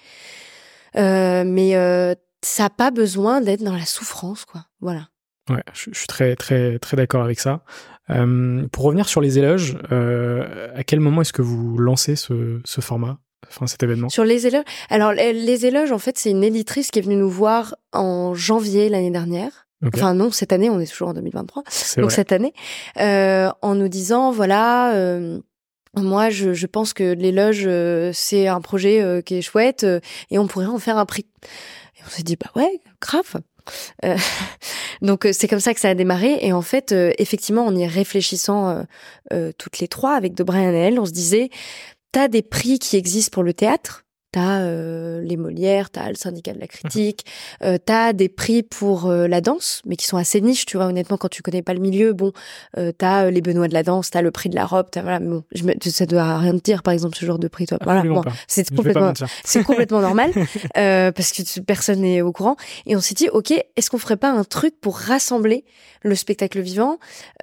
A: Euh, mais euh, ça n'a pas besoin d'être dans la souffrance, quoi. Voilà.
B: Ouais, je, je suis très, très, très d'accord avec ça. Euh, pour revenir sur les éloges, euh, à quel moment est-ce que vous lancez ce, ce format, enfin cet événement ?
A: Sur les éloges, alors les, les éloges, en fait, c'est une éditrice qui est venue nous voir en janvier l'année dernière. Okay. Enfin non, cette année, on est toujours en deux mille vingt-trois.
B: C'est
A: donc
B: vrai.
A: Cette année, euh, en nous disant, voilà. Euh, Moi, je, je pense que l'éloge, euh, c'est un projet euh, qui est chouette euh, et on pourrait en faire un prix. Et on s'est dit, bah ouais, grave. Euh, donc, euh, c'est comme ça que ça a démarré. Et en fait, euh, effectivement, en y réfléchissant euh, euh, toutes les trois avec Dobra et Anaël, on se disait, t'as des prix qui existent pour le théâtre. T'as euh, les Molières, t'as le syndicat de la critique, euh, t'as des prix pour euh, la danse, mais qui sont assez niches, tu vois. Honnêtement, quand tu connais pas le milieu, bon, euh, t'as euh, les Benoît de la danse, t'as le prix de la robe, t'as voilà. Bon, je me, ça doit rien te dire, par exemple, ce genre de prix, toi. Voilà, bon, c'est
B: je
A: complètement, c'est complètement normal euh, parce que personne n'est au courant. Et on s'est dit, ok, est-ce qu'on ferait pas un truc pour rassembler le spectacle vivant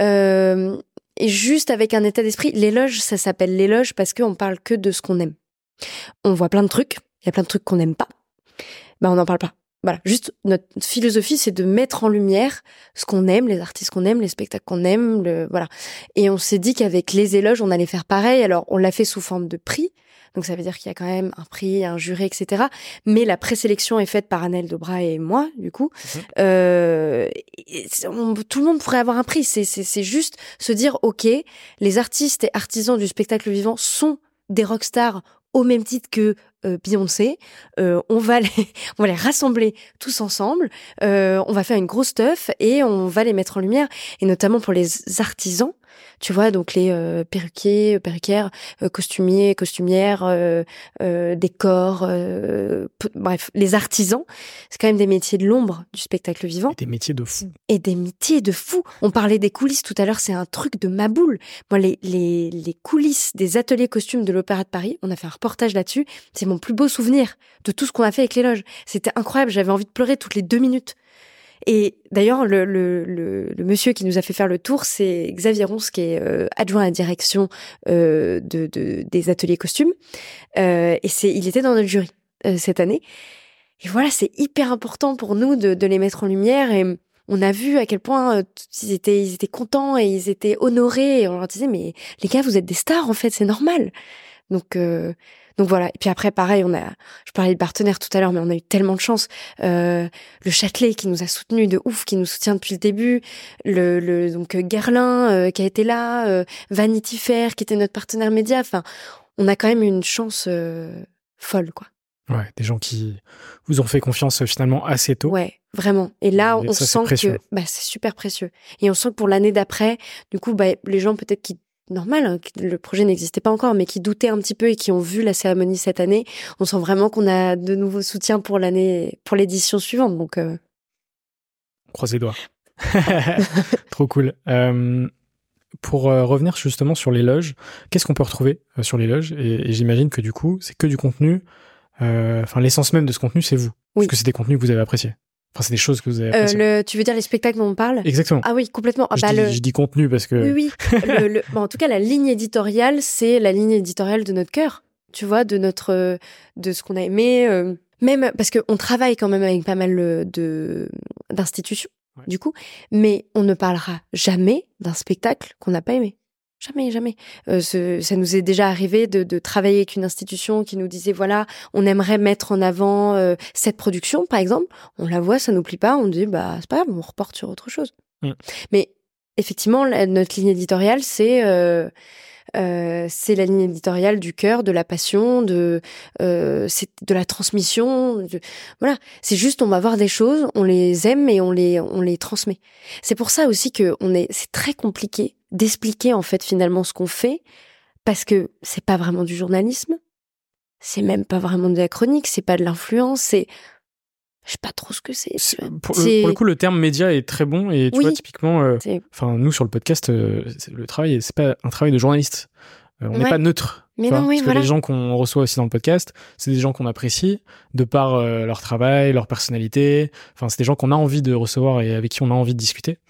A: euh, et juste avec un état d'esprit. L'éloge, ça s'appelle l'éloge parce qu'on parle que de ce qu'on aime. On voit plein de trucs, il y a plein de trucs qu'on n'aime pas, ben on n'en parle pas. Voilà, juste notre philosophie, c'est de mettre en lumière ce qu'on aime, les artistes qu'on aime, les spectacles qu'on aime, le voilà. Et on s'est dit qu'avec les éloges, on allait faire pareil. Alors, on l'a fait sous forme de prix, donc ça veut dire qu'il y a quand même un prix, un jury, et cetera. Mais la présélection est faite par Anaël Dobra et moi, du coup. Mmh. Euh, on, tout le monde pourrait avoir un prix. C'est, c'est, c'est juste se dire, ok, les artistes et artisans du spectacle vivant sont des rockstars au même titre que euh, Beyoncé, euh, on va les, on va les rassembler tous ensemble, euh, on va faire une grosse teuf et on va les mettre en lumière, et notamment pour les artisans, tu vois, donc les euh, perruquiers, perruquières, euh, costumiers, costumières, euh, euh, décors, euh, p- bref, les artisans, c'est quand même des métiers de l'ombre du spectacle vivant.
B: Et des métiers de fou.
A: Et des métiers de fou. On parlait des coulisses tout à l'heure, c'est un truc de ma boule. Moi, les, les, les coulisses des ateliers costumes de l'Opéra de Paris, on a fait un reportage là-dessus, c'est mon plus beau souvenir de tout ce qu'on a fait avec les loges. C'était incroyable, j'avais envie de pleurer toutes les deux minutes. Et d'ailleurs, le, le, le, le monsieur qui nous a fait faire le tour, c'est Xavier Ronce, qui est euh, adjoint à la direction euh, de, de, des ateliers costumes. Euh, et c'est, il était dans notre jury euh, cette année. Et voilà, c'est hyper important pour nous de, de les mettre en lumière. Et on a vu à quel point euh, ils étaient, ils étaient contents et ils étaient honorés. Et on leur disait, mais les gars, vous êtes des stars, en fait, c'est normal. Donc, euh, Donc voilà. Et puis après, pareil, on a, je parlais de partenaires tout à l'heure, mais on a eu tellement de chance. Euh, le Châtelet qui nous a soutenus de ouf, qui nous soutient depuis le début. Le, le donc Guerlain euh, qui a été là, euh, Vanity Fair qui était notre partenaire média. Enfin, on a quand même une chance euh, folle, quoi.
B: Ouais, des gens qui vous ont fait confiance euh, finalement assez tôt.
A: Ouais, vraiment. Et là,
B: Et
A: on
B: ça,
A: sent que bah, c'est super précieux. Et on sent que pour l'année d'après, du coup, bah, les gens peut-être qui, normal, hein, que le projet n'existait pas encore, mais qui doutaient un petit peu et qui ont vu la cérémonie cette année, on sent vraiment qu'on a de nouveaux soutiens pour l'année, pour l'édition suivante. Donc, euh...
B: croise les doigts. Trop cool. Euh, pour euh, revenir justement sur les loges, qu'est-ce qu'on peut retrouver euh, sur les loges et, et j'imagine que du coup, c'est que du contenu. Enfin, euh, l'essence même de ce contenu, c'est vous.
A: Oui.
B: Parce que c'est des contenus que vous avez appréciés. Enfin, c'est des choses que vous avez appréciées.
A: Euh, le, tu veux dire les spectacles dont on parle ?
B: Exactement.
A: Ah oui, complètement. Ah,
B: je,
A: bah,
B: dis,
A: le...
B: je dis contenu parce que...
A: Oui, oui. le, le... Bon, en tout cas, la ligne éditoriale, c'est la ligne éditoriale de notre cœur. Tu vois, de notre, de ce qu'on a aimé. Euh... Même parce qu'on travaille quand même avec pas mal de d'institutions, ouais. Du coup. Mais on ne parlera jamais d'un spectacle qu'on n'a pas aimé. Jamais, jamais. Euh, ce, ça nous est déjà arrivé de, de travailler avec une institution qui nous disait, voilà, on aimerait mettre en avant euh, cette production, par exemple. On la voit, ça nous plaît pas, on dit, bah, c'est pas grave, on reporte sur autre chose. Mm. Mais effectivement, la, notre ligne éditoriale, c'est... Euh, Euh, c'est la ligne éditoriale du cœur, de la passion, de euh, c'est de la transmission. De, voilà, c'est juste on va voir des choses, on les aime et on les on les transmet. C'est pour ça aussi que on est c'est très compliqué d'expliquer en fait finalement ce qu'on fait parce que c'est pas vraiment du journalisme, c'est même pas vraiment de la chronique, c'est pas de l'influence, c'est je sais pas trop ce que c'est.
B: c'est pour, le, pour le coup, le terme média est très bon et tu
A: oui,
B: vois typiquement, enfin euh, nous sur le podcast, euh, le travail c'est pas un travail de journaliste. Euh, on n'est
A: ouais.
B: pas neutre.
A: Mais
B: non,
A: oui,
B: parce
A: voilà.
B: que les gens qu'on reçoit aussi dans le podcast, c'est des gens qu'on apprécie de par euh, leur travail, leur personnalité. Enfin, c'est des gens qu'on a envie de recevoir et avec qui on a envie de discuter.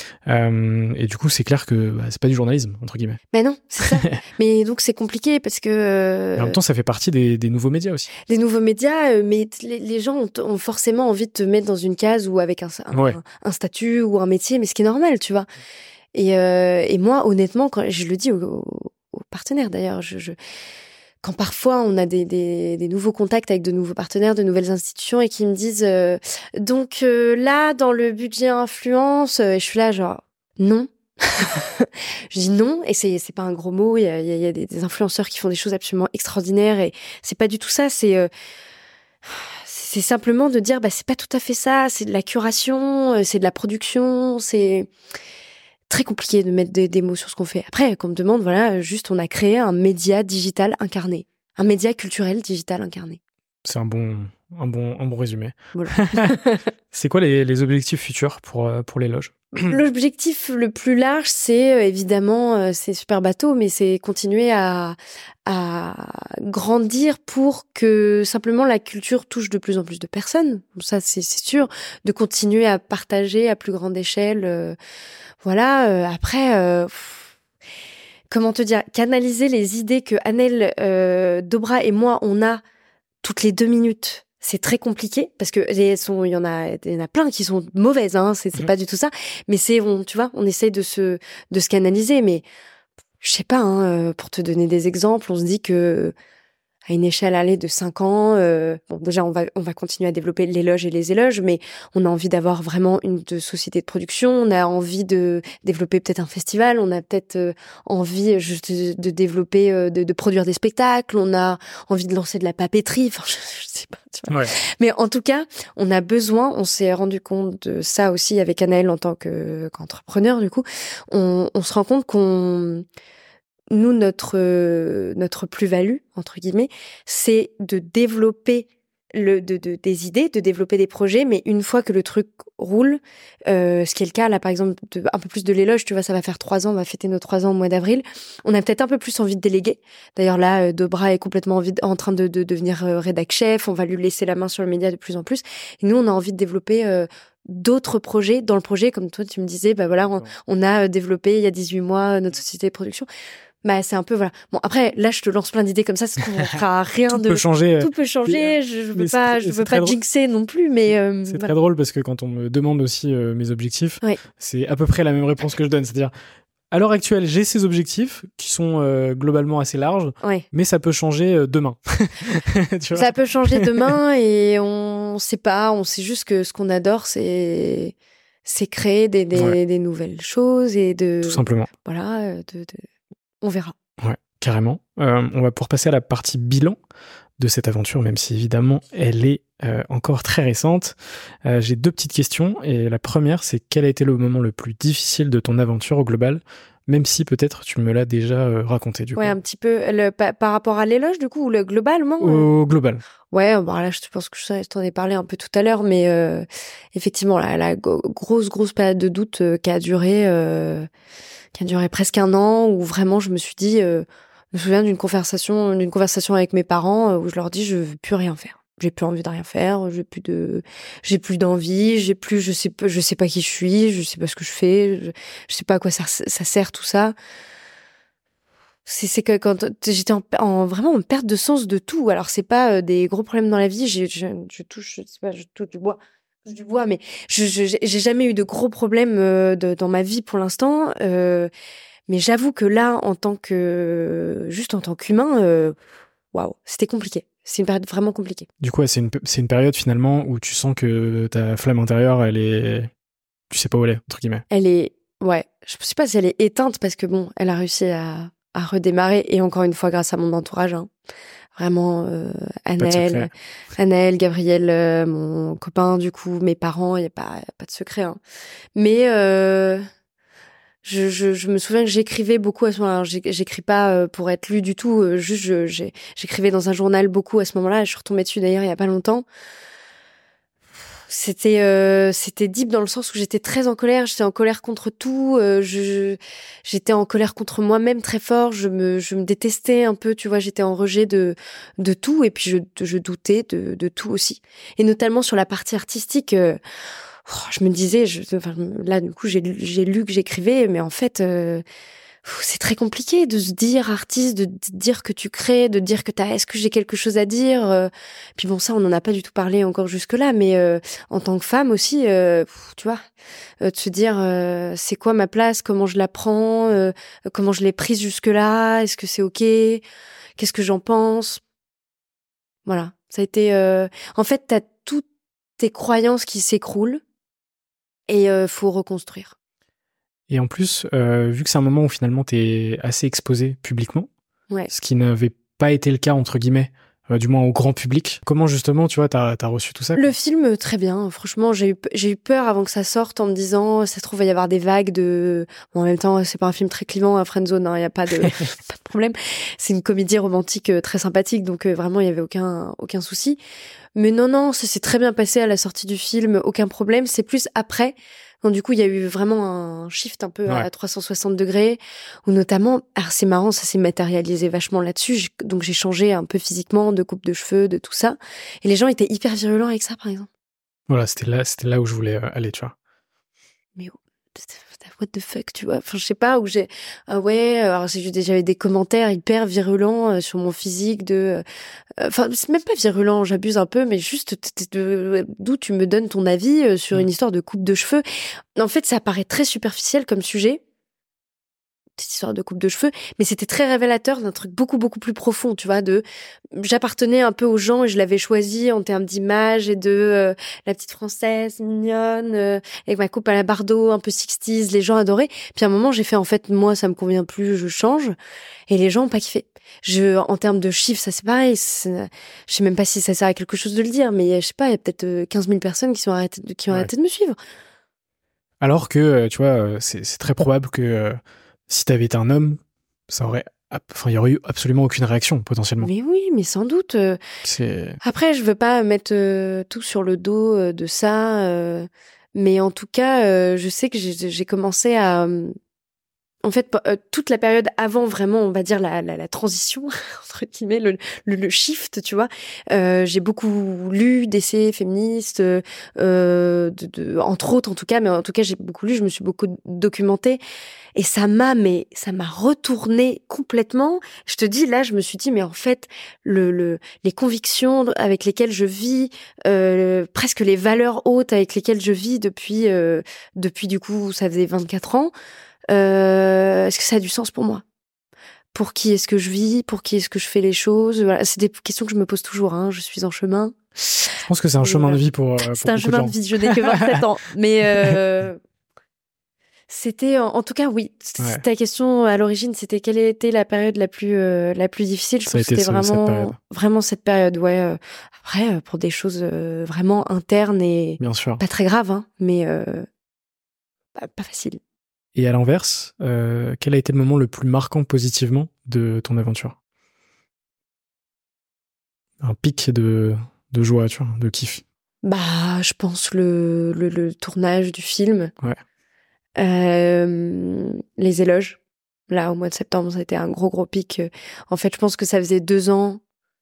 B: Euh, et du coup, c'est clair que bah, c'est pas du journalisme entre guillemets.
A: Mais non, c'est ça. Mais donc c'est compliqué parce que. Euh...
B: En même temps, ça fait partie des, des nouveaux médias aussi.
A: Des nouveaux médias, euh, mais les, les gens ont, ont forcément envie de te mettre dans une case ou avec un, un,
B: ouais.
A: un, un statut ou un métier, mais ce qui est normal, tu vois. Et, euh, et moi, honnêtement, quand je le dis aux, aux partenaires d'ailleurs, je, je quand parfois on a des, des, des nouveaux contacts avec de nouveaux partenaires, de nouvelles institutions et qui me disent euh, donc euh, là dans le budget influence, euh, je suis là genre non. Je dis non et c'est c'est pas un gros mot. Il y a, il y a des, des influenceurs qui font des choses absolument extraordinaires et c'est pas du tout ça. C'est euh, c'est simplement de dire bah c'est pas tout à fait ça. C'est de la curation, c'est de la production, c'est très compliqué de mettre des, des mots sur ce qu'on fait. Après, qu'on me demande, voilà, juste on a créé un média digital incarné. Un média culturel digital incarné.
B: C'est un bon, un bon, un bon résumé.
A: Voilà.
B: C'est quoi les, les objectifs futurs pour, pour les loges ?
A: L'objectif le plus large, c'est évidemment, c'est super bateau, mais c'est continuer à, à grandir pour que simplement la culture touche de plus en plus de personnes. Ça, c'est, c'est sûr. De continuer à partager à plus grande échelle. Euh, voilà. Euh, après, euh, pff, comment te dire, canaliser les idées que Annelle euh, Dobra et moi on a toutes les deux minutes. C'est très compliqué parce que il y en a, il y en a plein qui sont mauvaises, hein. C'est, c'est mmh. pas du tout ça. Mais c'est, on, tu vois, on essaye de se, de se canaliser. Mais je sais pas, hein, pour te donner des exemples, on se dit que à une échelle allée de cinq ans, euh, bon déjà on va, on va continuer à développer les loges et les éloges, mais on a envie d'avoir vraiment une de société de production. On a envie de développer peut-être un festival. On a peut-être euh, envie juste de, de développer, euh, de, de produire des spectacles. On a envie de lancer de la papeterie. Enfin, je, je sais pas. Tu vois. Ouais. Mais en tout cas, on a besoin. On s'est rendu compte de ça aussi avec Anaëlle en tant que, qu'entrepreneur. Du coup, on, on se rend compte qu'on nous, notre euh, notre plus-value entre guillemets, c'est de développer le de, de des idées, de développer des projets, mais une fois que le truc roule, euh, ce qui est le cas là, par exemple, de, un peu plus de l'éloge, tu vois, ça va faire trois ans, on va fêter nos trois ans au mois d'avril. On a peut-être un peu plus envie de déléguer. D'ailleurs là, euh, Dobra est complètement envie de, en train de, de devenir euh, rédac chef. On va lui laisser la main sur le média de plus en plus. Et nous, on a envie de développer euh, d'autres projets dans le projet, comme toi tu me disais. Bah voilà, on, on a développé il y a dix-huit mois notre société de production. Bah, c'est un peu, voilà. Bon, après, là, je te lance plein d'idées comme ça, ça ne fera rien
B: tout
A: de.
B: Peut changer,
A: tout peut changer. Je, je veux pas, je veux pas
B: drôle.
A: jinxer non plus, mais. Euh,
B: c'est
A: voilà.
B: très drôle parce que quand on me demande aussi euh, mes objectifs,
A: ouais.
B: c'est à peu près la même réponse que je donne. C'est-à-dire, À l'heure actuelle, j'ai ces objectifs qui sont euh, globalement assez larges,
A: ouais.
B: mais ça peut changer euh, demain. Tu vois,
A: ça peut changer demain et on sait pas, on sait juste que ce qu'on adore, c'est c'est créer des des,
B: Ouais.
A: des nouvelles choses et de
B: tout simplement.
A: voilà, de, de... on verra.
B: Ouais, carrément. Euh, on va pouvoir passer à la partie bilan de cette aventure, même si évidemment elle est euh, encore très récente. Euh, j'ai deux petites questions et la première, c'est quel a été le moment le plus difficile de ton aventure au global, même si peut-être tu me l'as déjà euh, raconté du
A: Ouais,
B: coup.
A: un petit peu le, pa- par rapport à l'éloge du coup ou le globalement.
B: Au euh... global.
A: Ouais, bon là je pense que je t'en ai parlé un peu tout à l'heure, mais euh, effectivement la, la grosse grosse période de doute euh, qui a duré euh, qui a duré presque un an où vraiment je me suis dit euh, je me souviens d'une conversation d'une conversation avec mes parents euh, où je leur dis je veux plus rien faire. J'ai plus envie de rien faire, j'ai plus de j'ai plus d'envie, j'ai plus je sais pas je sais pas qui je suis, je sais pas ce que je fais, je, je sais pas à quoi ça ça sert tout ça. C'est, c'est que quand j'étais en, en vraiment en perte de sens de tout. Alors c'est pas euh, des gros problèmes dans la vie. J'ai, je, je touche, je sais pas, je touche du bois, je touche du bois, mais je, je j'ai jamais eu de gros problèmes euh, de, dans ma vie pour l'instant. Euh, mais j'avoue que là, en tant que juste en tant qu'humain, euh, waouh, c'était compliqué. C'est une période vraiment compliquée.
B: Du coup, ouais, c'est une c'est une période finalement où tu sens que ta flamme intérieure, elle est, tu sais pas où elle est entre guillemets.
A: Elle est, ouais, je sais pas si elle est éteinte parce que bon, elle a réussi à à redémarrer et encore une fois grâce à mon entourage. Hein. Vraiment, euh, Anaël, Anaël, Gabriel, euh, mon copain, du coup, mes parents, il n'y a pas, y a pas de secret. Hein. Mais euh, je, je, je me souviens que j'écrivais beaucoup à ce moment-là. J'écris pas pour être lu du tout, juste je, j'ai, j'écrivais dans un journal beaucoup à ce moment-là. Je suis retombée dessus d'ailleurs il y a pas longtemps. C'était euh, c'était deep dans le sens où j'étais très en colère, j'étais en colère contre tout, euh, je j'étais en colère contre moi-même très fort, je me je me détestais un peu, tu vois, j'étais en rejet de de tout et puis je je doutais de de tout aussi. Et notamment sur la partie artistique euh, oh, je me disais je enfin là du coup j'ai j'ai lu que j'écrivais mais en fait euh, c'est très compliqué de se dire artiste, de dire que tu crées, de dire que t'as, est-ce que j'ai quelque chose à dire euh, puis bon, ça, on n'en a pas du tout parlé encore jusque-là, mais euh, en tant que femme aussi, euh, tu vois, euh, de se dire, euh, c'est quoi ma place, comment je la prends, euh, comment je l'ai prise jusque-là, est-ce que c'est ok, qu'est-ce que j'en pense. Voilà, ça a été... Euh... En fait, t'as toutes tes croyances qui s'écroulent et euh, faut reconstruire.
B: Et en plus, euh, vu que c'est un moment où finalement t'es assez exposé publiquement,
A: ouais.
B: ce qui n'avait pas été le cas entre guillemets, euh, du moins au grand public, comment justement, tu vois, t'as, t'as reçu tout ça quoi.
A: Le film, très bien. Franchement, j'ai eu, j'ai eu peur avant que ça sorte en me disant, ça se trouve, il va y avoir des vagues de... Bon, en même temps, c'est pas un film très clivant, un Friendzone, il hein, n'y a pas de, pas de problème. C'est une comédie romantique euh, très sympathique, donc euh, vraiment, il y avait aucun, aucun souci. Mais non, non, ça s'est très bien passé à la sortie du film, aucun problème. C'est plus après... Donc, du coup, il y a eu vraiment un shift un peu ouais. à trois cent soixante degrés, où notamment, alors c'est marrant, ça s'est matérialisé vachement là-dessus. J'ai, donc, j'ai changé un peu physiquement, de coupe de cheveux, de tout ça. Et les gens étaient hyper virulents avec ça, par exemple.
B: Voilà, c'était là, c'était là où je voulais aller, tu vois.
A: Mais oh, what the fuck, tu vois. Enfin, je sais pas, où j'ai, ah ouais, alors j'avais des commentaires hyper virulents sur mon physique de, enfin, c'est même pas virulent, j'abuse un peu, mais juste d'où tu me donnes ton avis sur une histoire de coupe de cheveux. En fait, ça paraît très superficiel comme sujet, cette histoire de coupe de cheveux, mais c'était très révélateur d'un truc beaucoup, beaucoup plus profond, tu vois, de, j'appartenais un peu aux gens et je l'avais choisi en termes d'image et de euh, la petite française mignonne, euh, avec ma coupe à la Bardot, un peu sixties, les gens adoraient. Puis à un moment, j'ai fait, en fait, moi, ça me convient plus, je change. Et les gens ont pas kiffé. Je, en termes de chiffres, ça c'est pareil. C'est, je sais même pas si ça sert à quelque chose de le dire, mais je sais pas, il y a peut-être quinze mille personnes qui sont arrêtées, qui ont ouais. arrêté de me suivre.
B: Alors que, tu vois, c'est, c'est très probable que euh, si t'avais été un homme, ça aurait, enfin, il y aurait eu absolument aucune réaction potentiellement.
A: Mais oui, mais sans doute. Euh...
B: C'est...
A: Après, je veux pas mettre euh, tout sur le dos euh, de ça, euh, mais en tout cas, euh, je sais que j'ai, j'ai commencé à, euh, en fait, euh, toute la période avant vraiment, on va dire la, la, la transition entre guillemets, le, le, le shift, tu vois. Euh, j'ai beaucoup lu d'essais féministes, euh, de, de, entre autres en tout cas, mais en tout cas j'ai beaucoup lu, je me suis beaucoup documentée. Et ça m'a, mais ça m'a retourné complètement. Je te dis, là, je me suis dit, mais en fait, le, le, les convictions avec lesquelles je vis, euh, presque les valeurs hautes avec lesquelles je vis depuis, euh, depuis du coup, ça faisait vingt-quatre ans, euh, est-ce que ça a du sens pour moi? Pour qui est-ce que je vis? Pour qui est-ce que je fais les choses? Voilà, c'est des questions que je me pose toujours. Hein. Je suis en chemin.
B: Je pense que c'est un Et chemin
A: voilà.
B: de vie pour. Euh,
A: c'est pour un chemin
B: de,
A: de vie. Je n'ai que vingt-sept ans, mais. Euh... C'était, en, en tout cas, oui. Ouais. Ta question à l'origine, c'était quelle était la période la plus euh, la plus difficile. Je
B: Ça
A: pense que c'était
B: ce,
A: vraiment
B: cette
A: vraiment cette période. Ouais. Après, pour des choses euh, vraiment internes et
B: Bien sûr.
A: pas très graves, hein, mais euh, pas, pas facile.
B: Et à l'inverse, euh, quel a été le moment le plus marquant positivement de ton aventure? Un pic de de joie, tu vois, de kiff.
A: Bah, je pense le le, le tournage du film.
B: Ouais.
A: Euh, les éloges. Là, au mois de septembre, ça a été un gros, gros pic. En fait, je pense que ça faisait deux ans,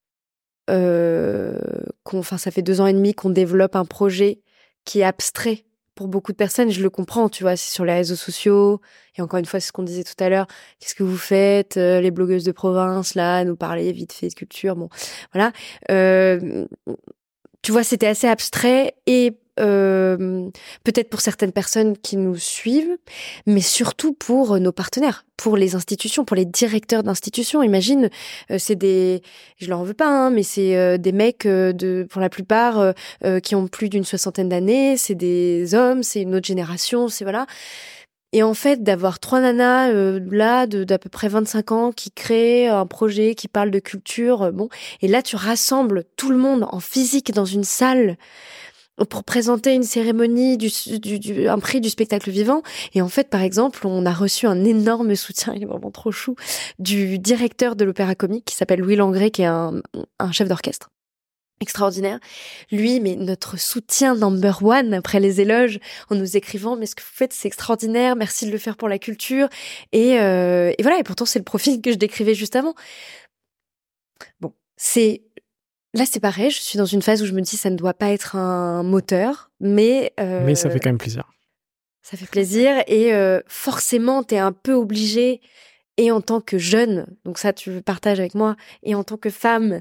A: euh, qu'on, enfin, ça fait deux ans et demi qu'on développe un projet qui est abstrait pour beaucoup de personnes. Je le comprends, tu vois, c'est sur les réseaux sociaux. Et encore une fois, c'est ce qu'on disait tout à l'heure. Qu'est-ce que vous faites, euh, les blogueuses de province, là, nous parler vite fait de culture. Bon, voilà. Euh, tu vois, c'était assez abstrait et Euh, peut-être pour certaines personnes qui nous suivent, mais surtout pour nos partenaires, pour les institutions, pour les directeurs d'institutions. Imagine, euh, c'est des, je leur en veux pas, hein, mais c'est euh, des mecs euh, de, pour la plupart, euh, euh, qui ont plus d'une soixantaine d'années. C'est des hommes, c'est une autre génération, c'est voilà. Et en fait, d'avoir trois nanas euh, là, de d'à peu près vingt-cinq ans, qui créent un projet, qui parlent de culture, euh, bon, et là tu rassembles tout le monde en physique dans une salle pour présenter une cérémonie, du, du, du, un prix du spectacle vivant. Et en fait, par exemple, on a reçu un énorme soutien, il est vraiment trop chou, du directeur de l'Opéra Comique qui s'appelle Louis Langrée, qui est un, un chef d'orchestre extraordinaire. Lui, mais notre soutien number one après les éloges, en nous écrivant, mais ce que vous faites, c'est extraordinaire, merci de le faire pour la culture. Et, euh, et voilà, et pourtant, c'est le profil que je décrivais juste avant. Bon, c'est... Là, c'est pareil, je suis dans une phase où je me dis ça ne doit pas être un moteur, mais... Euh,
B: mais ça fait quand même plaisir.
A: Ça fait plaisir et euh, forcément, t'es un peu obligé, et en tant que jeune, donc ça tu le partages avec moi, et en tant que femme,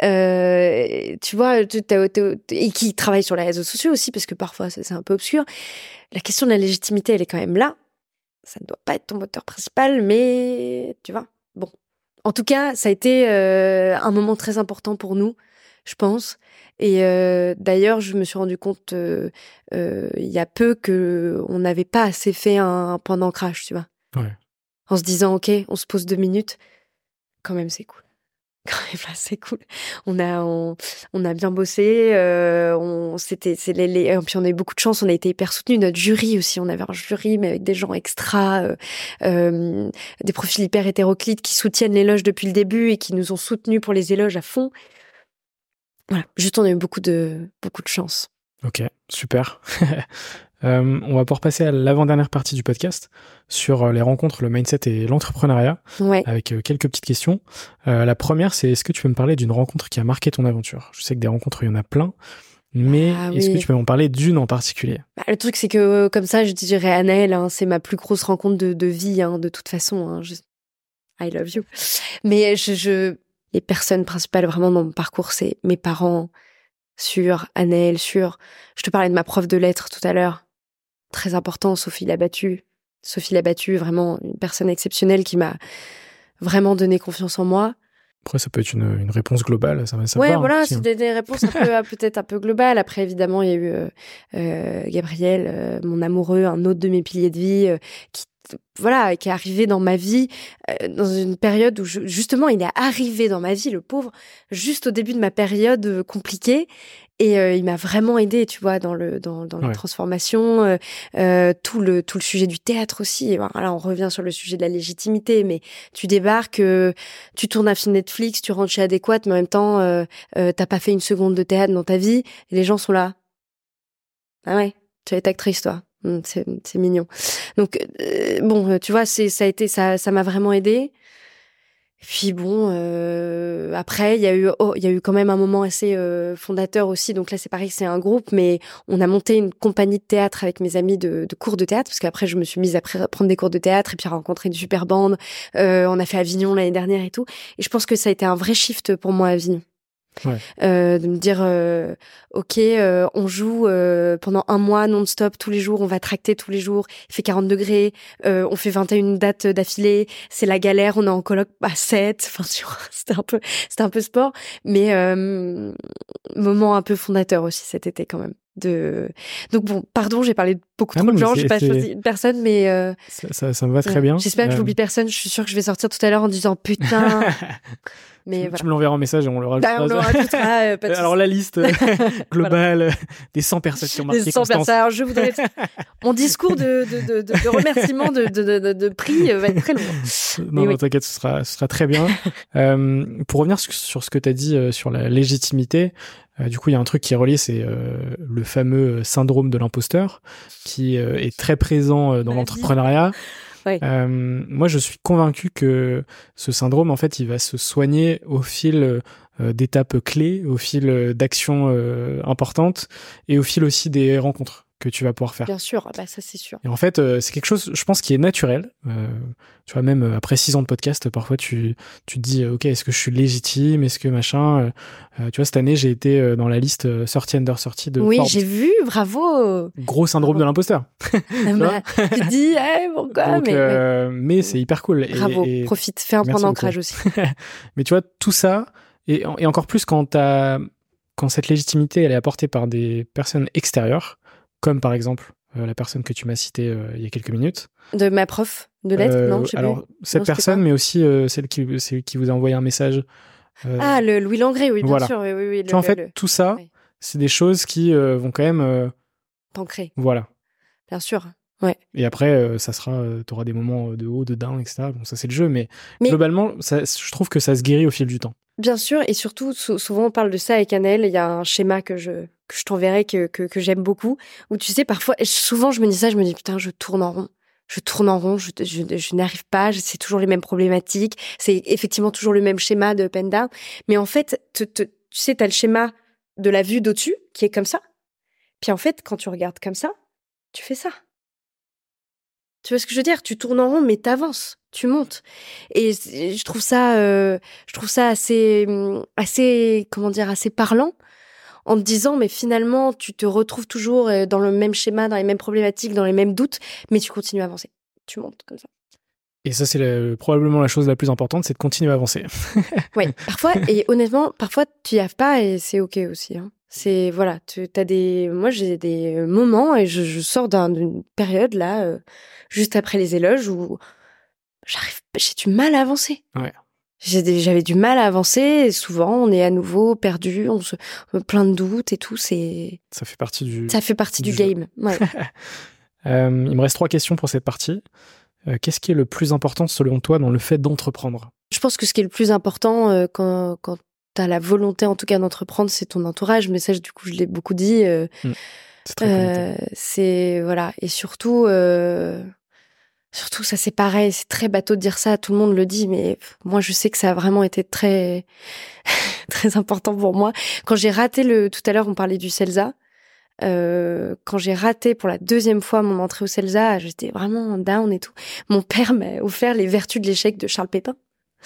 A: euh, tu vois, t'es, t'es, t'es, et qui travaille sur les réseaux sociaux aussi, parce que parfois c'est, c'est un peu obscur, la question de la légitimité, elle est quand même là. Ça ne doit pas être ton moteur principal, mais tu vois, bon. En tout cas, ça a été euh, un moment très important pour nous, je pense. Et euh, d'ailleurs, je me suis rendu compte euh, euh, il y a peu que on n'avait pas assez fait un, un point d'ancrage, tu vois.
B: Ouais.
A: En se disant, ok, on se pose deux minutes. Quand même, c'est cool. Quand même, là, c'est cool. On a, on, on a bien bossé. Euh, on, c'était, c'est les, les, puis on a eu beaucoup de chance. On a été hyper soutenus. Notre jury aussi. On avait un jury, mais avec des gens extra, euh, euh, des profils hyper hétéroclites qui soutiennent l'éloge depuis le début et qui nous ont soutenus pour les éloges à fond. Voilà. Juste, on a eu beaucoup de, beaucoup de chance.
B: Ok, super. Euh, on va pouvoir passer à l'avant-dernière partie du podcast sur les rencontres, le mindset et l'entrepreneuriat,
A: ouais.
B: avec quelques petites questions. Euh, la première, c'est est-ce que tu peux me parler d'une rencontre qui a marqué ton aventure? Je sais que des rencontres, il y en a plein, mais ah, est-ce oui. que tu peux m'en parler d'une en particulier?
A: Bah, le truc, c'est que comme ça, je dirais Anaëlle, hein, c'est ma plus grosse rencontre de, de vie, hein, de toute façon. Hein, je... I love you. Mais je, je... les personnes principales vraiment dans mon parcours, c'est mes parents, sur Anaëlle, sur... Je te parlais de ma prof de lettres tout à l'heure. Très important, Sophie Labattu. Sophie Labattu, vraiment une personne exceptionnelle qui m'a vraiment donné confiance en moi.
B: Après, ça peut être une, une réponse globale, ça va savoir.
A: Ouais, voilà,
B: hein,
A: c'est des, des réponses un peu, peut-être un peu globales. Après, évidemment, il y a eu euh, euh, Gabriel, euh, mon amoureux, un autre de mes piliers de vie, euh, qui, voilà, qui est arrivé dans ma vie euh, dans une période où, je, justement, il est arrivé dans ma vie, le pauvre, juste au début de ma période euh, compliquée. Et euh, il m'a vraiment aidée, tu vois, dans le dans dans la ouais. transformation, euh, euh, tout le tout le sujet du théâtre aussi. Et voilà, on revient sur le sujet de la légitimité, mais tu débarques, euh, tu tournes un film Netflix, tu rentres chez Adéquate, mais en même temps, euh, euh, t'as pas fait une seconde de théâtre dans ta vie, et les gens sont là. Ah ouais, tu es actrice, toi. Hum, c'est c'est mignon. Donc euh, bon, tu vois, c'est ça a été ça ça m'a vraiment aidée. Puis bon, euh, après, il y a eu, oh, il y a eu quand même un moment assez euh, fondateur aussi. Donc là, c'est pareil, c'est un groupe, mais on a monté une compagnie de théâtre avec mes amis de, de cours de théâtre, parce qu'après, je me suis mise à pr- prendre des cours de théâtre et puis à rencontrer une super bande. Euh, on a fait Avignon l'année dernière et tout. Et je pense que ça a été un vrai shift pour moi, Avignon.
B: Ouais.
A: Euh, de me dire, euh, ok, euh, on joue euh, pendant un mois non-stop tous les jours, on va tracter tous les jours, il fait quarante degrés, euh, on fait vingt et une dates d'affilée, c'est la galère, on est en coloc à sept, enfin, tu vois, c'était un peu, c'était un peu sport, mais euh, moment un peu fondateur aussi cet été quand même. De... Donc bon, pardon, j'ai parlé de beaucoup
B: Ah
A: trop
B: non,
A: de
B: mais
A: gens,
B: c'est-
A: j'ai pas
B: c'est-
A: choisi une personne, mais euh,
B: Ça, ça, ça me va très
A: ouais.
B: bien.
A: J'espère que
B: Euh,
A: j'oublie personne, je suis sûre que je vais sortir tout à l'heure en disant putain, mais
B: tu,
A: voilà.
B: tu me l'enverras en message et on le rajoutera.
A: Bah, on le rajoutera, euh, pas de
B: Alors
A: souci.
B: la liste euh, globale des cent personnes qui ont marqué
A: Les cent
B: Constance.
A: personnes. Alors, je voudrais... Mon discours de, de, de, de, de remerciement, de, de, de, de, de prix euh, va être très long.
B: Non,
A: Mais
B: non,
A: oui.
B: t'inquiète, ce sera, ce sera très bien. euh, pour revenir sur, sur ce que tu as dit euh, sur la légitimité, euh, du coup, il y a un truc qui est relié, c'est euh, le fameux syndrome de l'imposteur, qui euh, est très présent euh, dans
A: Vas-y.
B: l'entrepreneuriat.
A: Ouais.
B: Euh, moi, je suis convaincu que ce syndrome, en fait, il va se soigner au fil euh, d'étapes clés, au fil euh, d'actions euh, importantes et au fil aussi des rencontres que tu vas pouvoir faire.
A: Bien sûr, bah, ça c'est sûr.
B: Et en fait, euh, c'est quelque chose, je pense, qui est naturel. Euh, tu vois, même euh, après six ans de podcast, parfois tu, tu te dis, euh, ok, est-ce que je suis légitime, est-ce que machin. euh, euh, tu vois, cette année, j'ai été euh, dans la liste euh, thirty under thirty de
A: Oui,
B: Forbes.
A: j'ai vu, bravo.
B: Gros syndrome
A: Bravo.
B: de l'imposteur.
A: Bah, tu te dis, eh, pourquoi
B: Donc,
A: mais,
B: euh, mais c'est hyper cool. Et-
A: bravo,
B: et-
A: profite, fais un
B: Merci
A: point
B: beaucoup.
A: d'ancrage aussi.
B: Mais tu vois, tout ça, et, et encore plus quand, t'as, quand cette légitimité elle est apportée par des personnes extérieures, comme par exemple euh, la personne que tu m'as citée euh, il y a quelques minutes.
A: De ma prof de lettres,
B: Euh,
A: non, je sais
B: alors,
A: plus.
B: cette
A: Non, c'était
B: personne,
A: quoi
B: mais aussi euh, celle qui, c'est- qui vous a envoyé un message. Euh,
A: Ah, le Louis Langrée, oui, bien
B: voilà.
A: sûr. Oui, oui, oui,
B: tu
A: le,
B: vois, en
A: le,
B: fait,
A: le...
B: tout ça,
A: Ouais.
B: c'est des choses qui euh, vont quand même... euh,
A: Pancré,
B: voilà.
A: bien sûr. Ouais.
B: Et après, euh, ça sera, euh, t'auras des moments de haut, de down, et cetera. Bon, ça, c'est le jeu, mais,
A: Mais-
B: globalement, ça, je trouve que ça se guérit au fil du temps.
A: Bien sûr, et surtout, sou- souvent on parle de ça avec Annelle, il y a un schéma que je, que je t'enverrai, que, que, que j'aime beaucoup, où tu sais, parfois, et souvent je me dis ça, je me dis, putain, je tourne en rond. Je tourne en rond, je, je, je n'arrive pas, c'est toujours les mêmes problématiques, c'est effectivement toujours le même schéma de up and down. Mais en fait, te, te, tu sais, t'as le schéma de la vue d'au-dessus, qui est comme ça. Puis en fait, quand tu regardes comme ça, tu fais ça. Tu vois ce que je veux dire? Tu tournes en rond, mais t'avances, tu montes. Et je trouve ça, euh, je trouve ça assez, assez, comment dire, assez parlant, en te disant, mais finalement, tu te retrouves toujours dans le même schéma, dans les mêmes problématiques, dans les mêmes doutes, mais tu continues à avancer. Tu montes comme ça.
B: Et ça, c'est la, probablement la chose la plus importante, c'est de continuer à avancer.
A: Oui, parfois, et honnêtement, parfois, tu y arrives pas et c'est OK aussi. Hein. C'est, voilà, tu as des, moi, j'ai des moments et je, je sors d'un, d'une période là, euh, juste après les éloges où j'arrive, j'ai du mal à avancer.
B: Ouais.
A: J'ai des, j'avais du mal à avancer et souvent, on est à nouveau perdu, on se, plein de doutes et tout, c'est...
B: Ça fait partie du...
A: Ça fait partie du,
B: du
A: game. Ouais.
B: euh, il me reste trois questions pour cette partie. Euh, qu'est-ce qui est le plus important selon toi dans le fait d'entreprendre?
A: Je pense que ce qui est le plus important euh, quand, quand t'as la volonté en tout cas d'entreprendre, c'est ton entourage. Mais ça, du coup, je l'ai beaucoup dit. Euh,
B: mmh. C'est très
A: euh, c'est voilà. Et surtout, euh, surtout ça c'est pareil. C'est très bateau de dire ça. Tout le monde le dit, mais moi je sais que ça a vraiment été très très important pour moi. Quand j'ai raté le, tout à l'heure, on parlait du CELSA. Euh, quand j'ai raté pour la deuxième fois mon entrée au CELSA, j'étais vraiment down et tout. Mon père m'a offert les vertus de l'échec de Charles Pépin.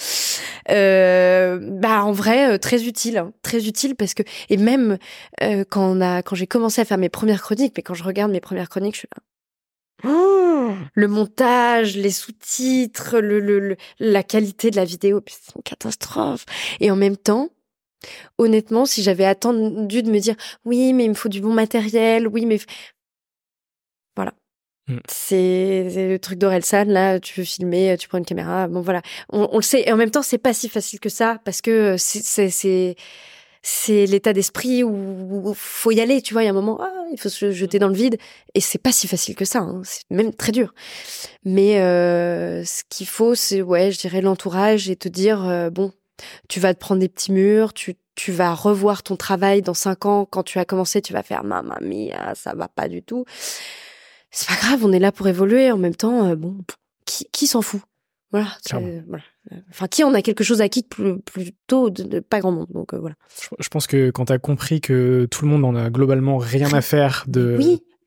A: Euh, bah en vrai euh, très utile, hein, très utile parce que et même euh, quand on a quand j'ai commencé à faire mes premières chroniques, mais quand je regarde mes premières chroniques, je suis là. Oh, le montage, les sous-titres, le, le, le la qualité de la vidéo, c'est une catastrophe. Et en même temps, honnêtement, si j'avais attendu de me dire oui, mais il me faut du bon matériel, oui, mais voilà. Mm. C'est, c'est le truc d'Orelsan, là, tu veux filmer, tu prends une caméra, bon voilà. On, on le sait, et en même temps, c'est pas si facile que ça, parce que c'est, c'est, c'est, c'est l'état d'esprit où il faut y aller, tu vois, il y a un moment, ah, il faut se jeter dans le vide, et c'est pas si facile que ça, hein, c'est même très dur. Mais euh, ce qu'il faut, c'est, ouais, je dirais l'entourage, et te dire, euh, bon, tu vas te prendre des petits murs, tu, tu vas revoir ton travail dans cinq ans, quand tu as commencé, tu vas faire, mamma mia, ça va pas du tout. C'est pas grave, on est là pour évoluer. En même temps, euh, bon, qui, qui s'en fout? Voilà, voilà. Enfin, qui en a quelque chose acquis plus, plutôt de, de pas grand monde. Donc euh, voilà.
B: Je, je pense que quand t'as compris que tout le monde en a globalement rien à faire de,
A: oui.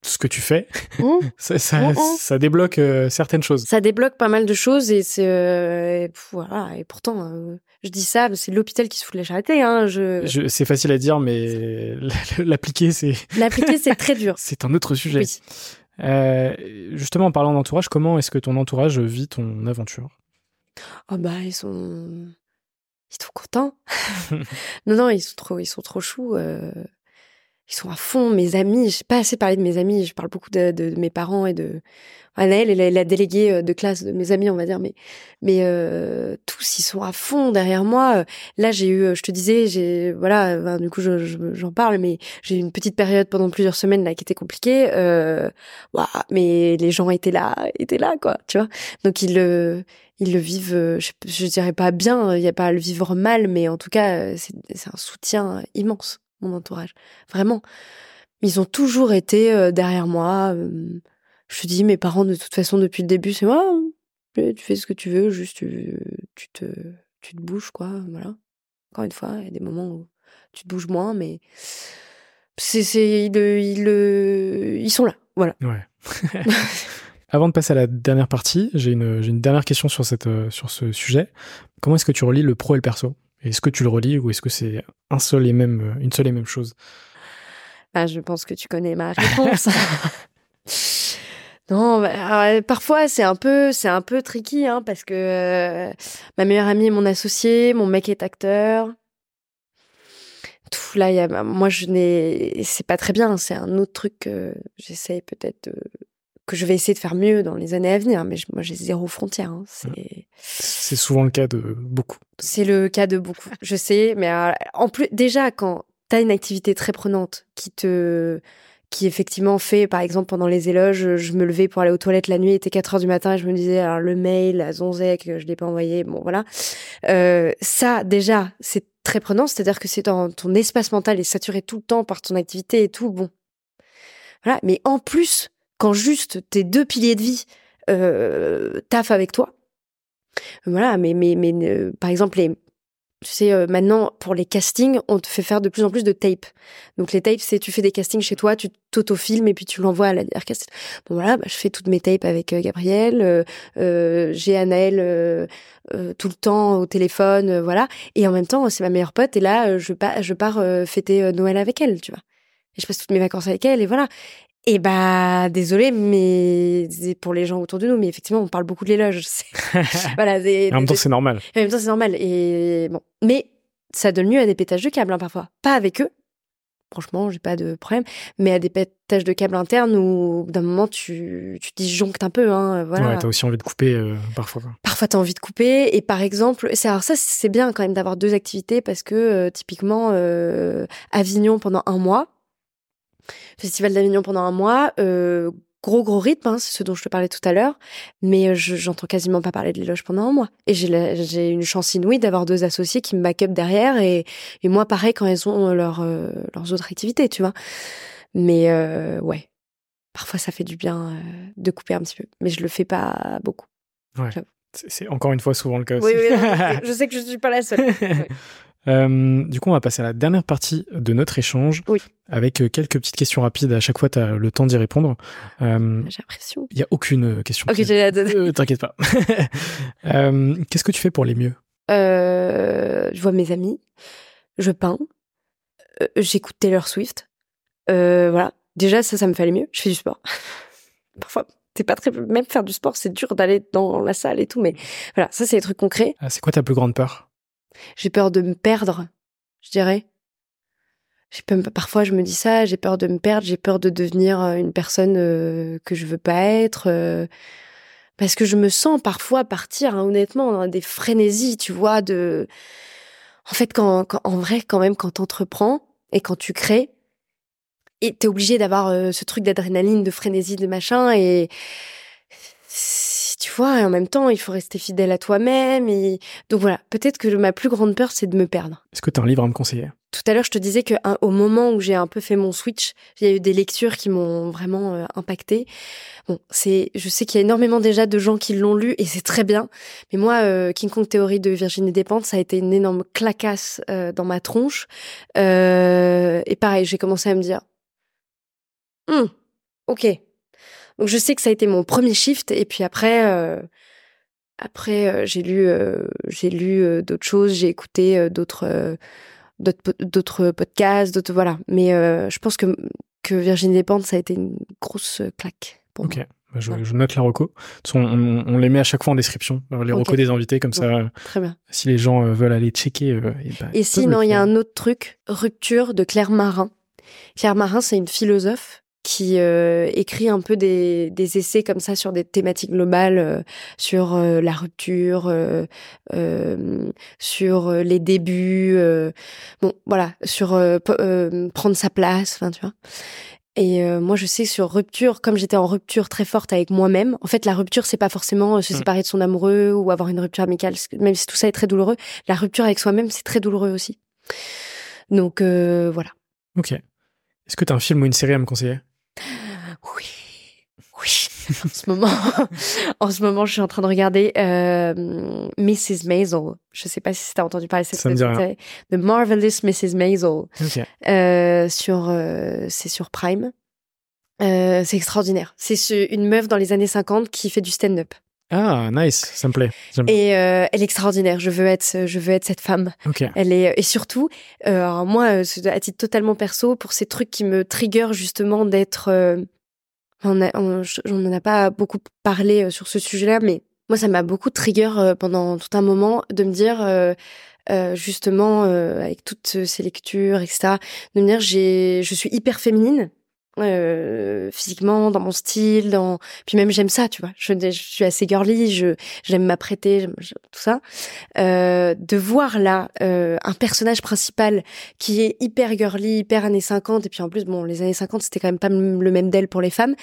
B: ce que tu fais,
A: Mmh.
B: ça, ça,
A: Mmh, mmh.
B: ça débloque euh, certaines choses.
A: Ça débloque pas mal de choses et c'est euh, et, pff, voilà. Et pourtant, euh, je dis ça, mais c'est l'hôpital qui se fout de la charité. Hein. Je...
B: Je, c'est facile à dire, mais l'appliquer, c'est
A: L'appliquer, c'est très dur.
B: c'est un autre sujet.
A: Oui.
B: Euh, justement, en parlant d'entourage, comment est-ce que ton entourage vit ton aventure?
A: Oh bah ils sont ils sont contents. non non, ils sont trop ils sont trop choux. Euh... Ils sont à fond. Mes amis, j'ai pas assez parlé de mes amis. Je parle beaucoup de, de, de mes parents et de Anaëlle, elle est la déléguée de classe de mes amis, on va dire, mais mais euh, tous ils sont à fond derrière moi. Là, j'ai eu, je te disais, j'ai voilà, ben, du coup, je, je, j'en parle, mais j'ai eu une petite période pendant plusieurs semaines là qui était compliquée. Euh, ouah, mais les gens étaient là, étaient là, quoi, tu vois. Donc ils le ils le vivent, je, je dirais pas bien, il y a pas à le vivre mal, mais en tout cas, c'est c'est un soutien immense, mon entourage, vraiment. Ils ont toujours été derrière moi. Euh, Je te dis, mes parents, de toute façon, depuis le début, c'est moi, tu fais ce que tu veux, juste tu, tu, te, tu te bouges, quoi, voilà. Encore une fois, il y a des moments où tu te bouges moins, mais c'est, c'est, ils, ils, ils sont là, voilà.
B: Ouais. Avant de passer à la dernière partie, j'ai une, j'ai une dernière question sur, cette, sur ce sujet. Comment est-ce que tu relis le pro et le perso? Est-ce que tu le relis ou est-ce que c'est un seul et même, une seule et même chose?
A: Ah, je pense que tu connais ma réponse. Non, bah, parfois c'est un peu, c'est un peu tricky, hein, parce que euh, ma meilleure amie est mon associé, mon mec est acteur. Tout là, y a, moi je n'ai, c'est pas très bien. C'est un autre truc que j'essaye peut-être, de, que je vais essayer de faire mieux dans les années à venir. Mais je, moi j'ai zéro frontière. Hein, c'est,
B: c'est souvent le cas de beaucoup.
A: C'est le cas de beaucoup. Je sais, mais euh, en plus déjà quand t'as une activité très prenante qui te qui effectivement fait, par exemple, pendant les éloges, je me levais pour aller aux toilettes la nuit, il était quatre heures du matin et je me disais, alors le mail, la zonzec, je l'ai pas envoyé, bon voilà. Euh, ça, déjà, c'est très prenant, c'est-à-dire que c'est dans ton espace mental est saturé tout le temps par ton activité et tout, bon. Voilà, mais en plus, quand juste tes deux piliers de vie euh, taffent avec toi, voilà, mais, mais, mais euh, par exemple, les tu sais, euh, maintenant, pour les castings, on te fait faire de plus en plus de tapes. Donc, les tapes, c'est tu fais des castings chez toi, tu t'autofilmes et puis tu l'envoies à la R K C. Bon, voilà, bah, je fais toutes mes tapes avec euh, Gabriel. Euh, euh, j'ai Anaëlle euh, euh, tout le temps au téléphone, euh, voilà. Et en même temps, c'est ma meilleure pote. Et là, euh, je, pa- je pars euh, fêter euh, Noël avec elle, tu vois. Et je passe toutes mes vacances avec elle et voilà. Et bah, désolé, mais c'est pour les gens autour de nous, mais effectivement, on parle beaucoup de l'éloge. Voilà, c'est,
B: en même temps, c'est normal.
A: En même temps, c'est normal. Et bon, mais ça donne lieu à des pétages de câbles, hein, parfois. Pas avec eux. Franchement, j'ai pas de problème. Mais à des pétages de câbles internes où, d'un moment, tu, tu disjonctes un peu, hein, voilà.
B: Ouais, t'as aussi envie de couper, euh, parfois.
A: Parfois, t'as envie de couper. Et par exemple, c'est, alors ça, c'est bien quand même d'avoir deux activités parce que, euh, typiquement, euh, Avignon pendant un mois, Festival d'Avignon pendant un mois, euh, gros gros rythme, hein, c'est ce dont je te parlais tout à l'heure, mais je, j'entends quasiment pas parler de l'éloge pendant un mois. Et j'ai, la, j'ai une chance inouïe d'avoir deux associés qui me back up derrière, et, et moi pareil quand elles ont leur, euh, leurs autres activités, tu vois. Mais euh, ouais, parfois ça fait du bien euh, de couper un petit peu, mais je le fais pas beaucoup.
B: Ouais. C'est, c'est encore une fois souvent le cas aussi.
A: Oui, oui, non, je sais que je suis pas la seule. Ouais.
B: Euh, du coup, on va passer à la dernière partie de notre échange,
A: oui.
B: avec quelques petites questions rapides. À chaque fois, tu as le temps d'y répondre. Euh,
A: J'ai l'impression.
B: Il n'y a aucune question.
A: Ok, j'ai hâte.
B: Euh, t'inquiète pas. euh, qu'est-ce que tu fais pour les mieux?
A: euh, Je vois mes amis, je peins, euh, j'écoute Taylor Swift. Euh, voilà. Déjà, ça, ça me fait aller mieux. Je fais du sport. Parfois, c'est pas très... Même faire du sport, c'est dur d'aller dans la salle et tout, mais voilà, ça, c'est des trucs concrets.
B: Ah, c'est quoi ta plus grande peur?
A: J'ai peur de me perdre, je dirais. J'ai peur... Parfois, je me dis ça, j'ai peur de me perdre, j'ai peur de devenir une personne euh, que je veux pas être. Euh... Parce que je me sens parfois partir, hein, honnêtement, dans des frénésies, tu vois, de... En fait, quand, quand, en vrai, quand même, quand t'entreprends et quand tu crées, et t'es obligé d'avoir euh, ce truc d'adrénaline, de frénésie, de machin, et tu vois, et en même temps, il faut rester fidèle à toi-même. Et donc voilà, peut-être que ma plus grande peur, c'est de me perdre.
B: Est-ce que t'as un livre à me conseiller?
A: Tout à l'heure, je te disais qu'au moment où j'ai un peu fait mon switch, il y a eu des lectures qui m'ont vraiment euh, impactée. Bon, c'est, je sais qu'il y a énormément déjà de gens qui l'ont lu et c'est très bien. Mais moi, euh, King Kong Theory de Virginie Despentes, ça a été une énorme clacasse euh, dans ma tronche. Euh, et pareil, j'ai commencé à me dire, hum, Ok. Donc je sais que ça a été mon premier shift et puis après, euh, après euh, j'ai lu, euh, j'ai lu euh, d'autres choses, j'ai écouté euh, d'autres, euh, d'autres, d'autres podcasts, d'autres voilà. Mais euh, je pense que que Virginie Despentes, ça a été une grosse claque pour
B: Ok.
A: moi.
B: Bah, je,
A: Ouais.
B: je note la reco. De toute façon, on, on les met à chaque fois en description, les
A: Ok.
B: recos des invités, comme
A: Bon,
B: ça, euh,
A: très bien.
B: si les gens euh, veulent aller checker. Euh, et bah,
A: Et
B: ils peuvent le
A: sinon, il y a
B: faire.
A: un autre truc, Rupture de Claire Marin. Claire Marin, c'est une philosophe qui euh, écrit un peu des, des essais comme ça sur des thématiques globales, euh, sur euh, la rupture, euh, euh, sur euh, les débuts, euh, bon, voilà, sur euh, p- euh, prendre sa place, enfin, tu vois. Et euh, moi, je sais que sur rupture, comme j'étais en rupture très forte avec moi-même, en fait, la rupture, c'est pas forcément euh, se
B: Mm.
A: séparer de son amoureux ou avoir une rupture amicale, même si tout ça est très douloureux. La rupture avec soi-même, c'est très douloureux aussi. Donc, euh, voilà.
B: Ok. Est-ce que tu as un film ou une série à me conseiller?
A: Oui, oui. En ce moment, en ce moment, je suis en train de regarder euh, missus Maisel. Je sais pas si tu as entendu parler de cette
B: Ça me dit rien.
A: série. The Marvelous missus Maisel.
B: Ok.
A: Euh, sur, euh, c'est sur Prime. Euh, c'est extraordinaire. C'est ce- une meuf dans les années cinquante qui fait du stand-up.
B: Ah, nice, ça me plaît. J'aime bien.
A: Et euh, elle est extraordinaire. Je veux être, je veux être cette femme.
B: Ok.
A: Elle est et surtout, euh, alors moi, euh, à titre totalement perso, pour ces trucs qui me trigger justement d'être, euh, on a, on, on n'en a pas beaucoup parlé euh, sur ce sujet-là, mais moi, ça m'a beaucoup trigger euh, pendant tout un moment de me dire, euh, euh, justement, euh, avec toutes ces lectures, et cetera, de me dire, j'ai, je suis hyper féminine. Euh, physiquement, dans mon style, dans puis même j'aime ça, tu vois. Je, je suis assez girly, je j'aime m'apprêter, j'aime, je- tout ça. Euh, de voir là euh, un personnage principal qui est hyper girly, hyper années cinquante, et puis en plus bon, les années cinquante c'était quand même pas le même d'elle pour les femmes,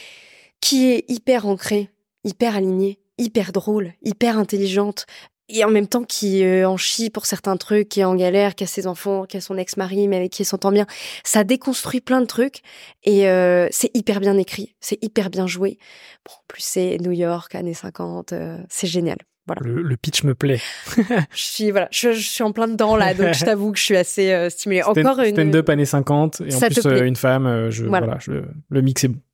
A: qui est hyper ancrée, hyper alignée, hyper drôle, hyper intelligente. Et en même temps, qui euh, en chie pour certains trucs, qui est en galère, qui a ses enfants, qui a son ex-mari, mais avec qui elle s'entend bien. Ça déconstruit plein de trucs. Et euh, c'est hyper bien écrit. C'est hyper bien joué. Bon, en plus, c'est New York, années cinquante. Euh, c'est génial. Voilà.
B: Le, le pitch me plaît.
A: Je suis, voilà, je, je suis en plein dedans, là. Donc, je t'avoue que je suis assez euh, stimulée.
B: Stand-
A: Encore une...
B: Stand-up années cinquante, et en
A: Ça te
B: plus, euh,
A: plaît.
B: une femme, euh, je,
A: Voilà.
B: voilà, je, le mix est bon.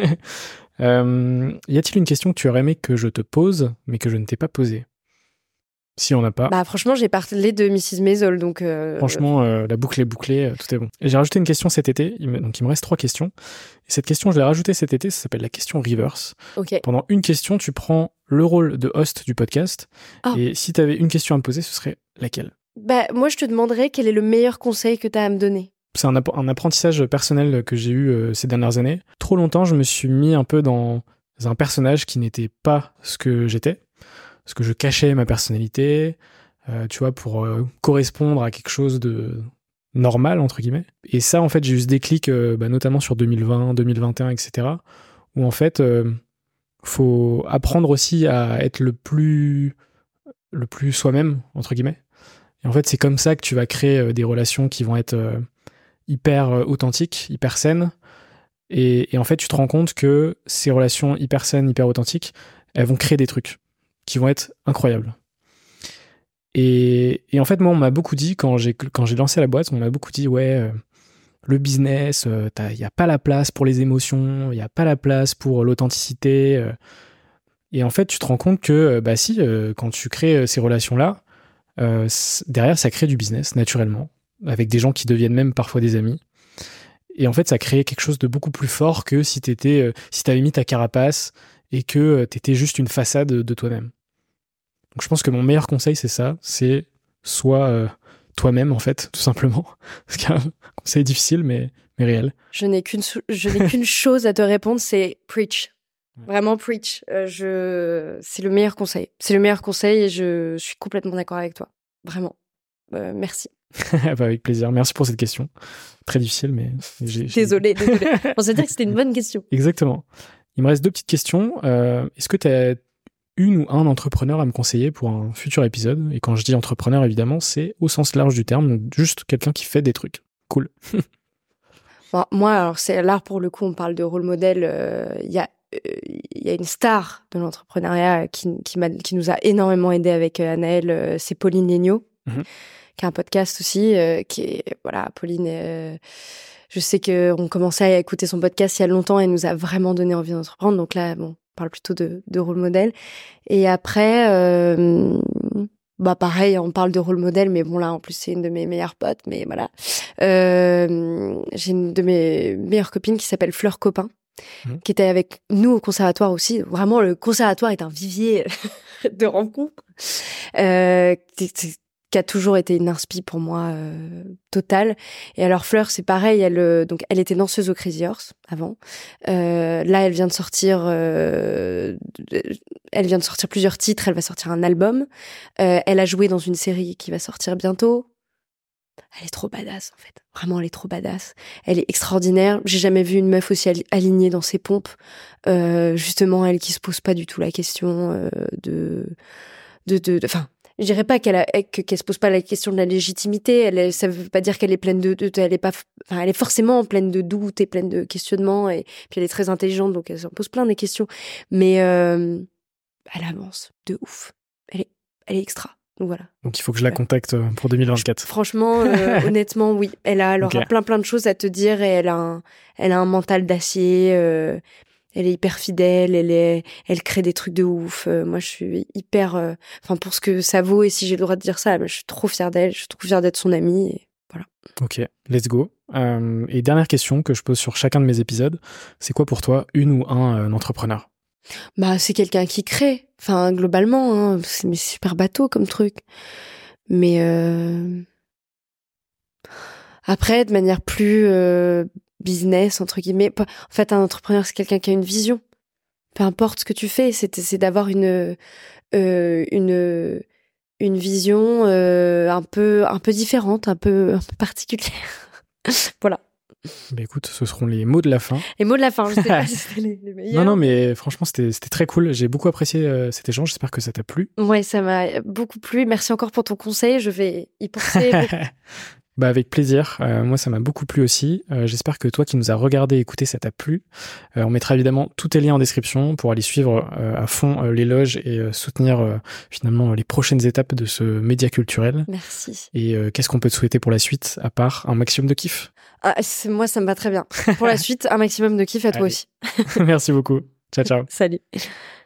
B: Euh, y a-t-il une question que tu aurais aimé que je te pose, mais que je ne t'ai pas posée? Si on n'a pas.
A: Bah, franchement, j'ai parlé de missus Maisel, donc... Euh...
B: Franchement, euh, la boucle est bouclée, euh, tout est bon. Et j'ai rajouté une question cet été, il me, donc il me reste trois questions. Et cette question, je l'ai rajoutée cet été, ça s'appelle la question reverse.
A: Ok.
B: Pendant une question, tu prends le rôle de host du podcast.
A: Oh.
B: Et si tu avais une question à me poser, ce serait laquelle?
A: Bah, moi, je te demanderais quel est le meilleur conseil que tu as à me donner.
B: C'est un, app- un apprentissage personnel que j'ai eu euh, ces dernières années. Trop longtemps, je me suis mis un peu dans un personnage qui n'était pas ce que j'étais. Parce que je cachais ma personnalité, euh, tu vois, pour euh, correspondre à quelque chose de normal, entre guillemets. Et ça, en fait, j'ai eu ce déclic, euh, bah, notamment sur deux mille vingt, deux mille vingt et un, et cetera, où en fait, euh, faut apprendre aussi à être le plus, le plus soi-même, entre guillemets. Et en fait, c'est comme ça que tu vas créer euh, des relations qui vont être euh, hyper euh, authentiques, hyper saines. Et, et en fait, tu te rends compte que ces relations hyper saines, hyper authentiques, elles vont créer des trucs qui vont être incroyables. Et, et en fait, moi, on m'a beaucoup dit, quand j'ai, quand j'ai lancé la boîte, on m'a beaucoup dit, ouais, euh, le business, il euh, n'y a pas la place pour les émotions, il n'y a pas la place pour l'authenticité. Euh. Et en fait, tu te rends compte que, euh, bah si, euh, quand tu crées euh, ces relations-là, euh, derrière, ça crée du business, naturellement, avec des gens qui deviennent même parfois des amis. Et en fait, ça crée quelque chose de beaucoup plus fort que si t'étais, euh, si t'avais mis ta carapace et que euh, t'étais juste une façade de toi-même. Donc je pense que mon meilleur conseil, c'est ça, c'est soit euh, toi-même, en fait, tout simplement. C'est un conseil difficile, mais, mais réel.
A: Je n'ai qu'une, je n'ai qu'une chose à te répondre, c'est preach. Vraiment preach. Euh, je... C'est le meilleur conseil. C'est le meilleur conseil et je suis complètement d'accord avec toi. Vraiment. Euh, merci.
B: Bah, avec plaisir. Merci pour cette question. Très difficile, mais... J'ai, j'ai...
A: Désolée, désolée. On s'est dit que c'était une bonne question.
B: Exactement. Il me reste deux petites questions. Euh, est-ce que tu as une ou un entrepreneur à me conseiller pour un futur épisode? Et quand je dis entrepreneur, évidemment, c'est au sens large du terme, donc juste quelqu'un qui fait des trucs. Cool.
A: Bon, moi, alors c'est là pour le coup, on parle de rôle modèle. Il euh, y a il y a une star de l'entrepreneuriat qui, qui, m'a, qui nous a énormément aidé avec euh, Anaëlle, euh, c'est Pauline Léniaud, mm-hmm. qui a un podcast aussi, euh, qui est, voilà, Pauline, euh, je sais qu'on commençait à écouter son podcast il y a longtemps et elle nous a vraiment donné envie d'entreprendre. Donc là, bon, on parle plutôt de, de rôle modèle. Et après, euh, bah pareil, on parle de rôle modèle, mais bon là, en plus, c'est une de mes meilleures potes, mais voilà. Euh, j'ai une de mes meilleures copines qui s'appelle Fleur Copin, mmh. qui était avec nous au conservatoire aussi. Vraiment, le conservatoire est un vivier de rencontres. Euh, qui a toujours été une inspi pour moi euh, totale. Et alors Fleur, c'est pareil, elle euh, donc elle était danseuse au Crazy Horse avant. Euh, là, elle vient de sortir, euh, elle vient de sortir plusieurs titres. Elle va sortir un album. Euh, elle a joué dans une série qui va sortir bientôt. Elle est trop badass en fait. Vraiment, elle est trop badass. Elle est extraordinaire. J'ai jamais vu une meuf aussi alignée dans ses pompes. Euh, justement, elle qui se pose pas du tout la question euh, de, de, de, de, enfin. Je dirais pas qu'elle a, qu'elle se pose pas la question de la légitimité. Elle est, ça veut pas dire qu'elle est pleine de, de elle est pas, enfin, elle est forcément pleine de doutes et pleine de questionnements. Et puis elle est très intelligente, donc elle s'en pose plein des questions. Mais euh, elle avance de ouf. Elle est, elle est extra. Donc voilà.
B: Donc il faut que je la contacte pour deux mille vingt-quatre.
A: Franchement, euh, honnêtement, oui. Elle a, elle aura okay. plein plein de choses à te dire et elle a un, elle a un mental d'acier. Euh, Elle est hyper fidèle, elle est, elle crée des trucs de ouf. Euh, moi, je suis hyper, enfin, euh, pour ce que ça vaut, et si j'ai le droit de dire ça, je suis trop fière d'elle, je suis trop fière d'être son amie, et voilà.
B: Ok, let's go. Euh, et dernière question que je pose sur chacun de mes épisodes, c'est quoi pour toi une ou un, euh, un entrepreneur ?
A: Bah, c'est quelqu'un qui crée. Enfin, globalement, hein, c'est mais super bateau comme truc. Mais euh... après, de manière plus euh... business, entre guillemets. En fait, un entrepreneur, c'est quelqu'un qui a une vision. Peu importe ce que tu fais, c'est, c'est d'avoir une, euh, une, une vision euh, un peu, un peu différente, un peu, un peu particulière. Voilà.
B: Bah écoute, ce seront les mots de la fin.
A: Les mots de la fin, je sais pas si c'était les, les meilleurs.
B: Non, non, mais franchement, c'était, c'était très cool. J'ai beaucoup apprécié euh, cet échange. J'espère que ça t'a plu.
A: Ouais, ça m'a beaucoup plu. Merci encore pour ton conseil. Je vais y penser.
B: Bah avec plaisir, euh, moi ça m'a beaucoup plu aussi. Euh, j'espère que toi qui nous as regardé et écouté, ça t'a plu. Euh, on mettra évidemment tous tes liens en description pour aller suivre euh, à fond euh, l'éloge et euh, soutenir euh, finalement les prochaines étapes de ce média culturel.
A: Merci.
B: Et euh, qu'est-ce qu'on peut te souhaiter pour la suite, à part un maximum de kiff ?
A: Ah, c'est, moi ça me va très bien. Pour la suite, un maximum de kiff à toi
B: Allez.
A: aussi.
B: Merci beaucoup. Ciao, ciao.
A: Salut.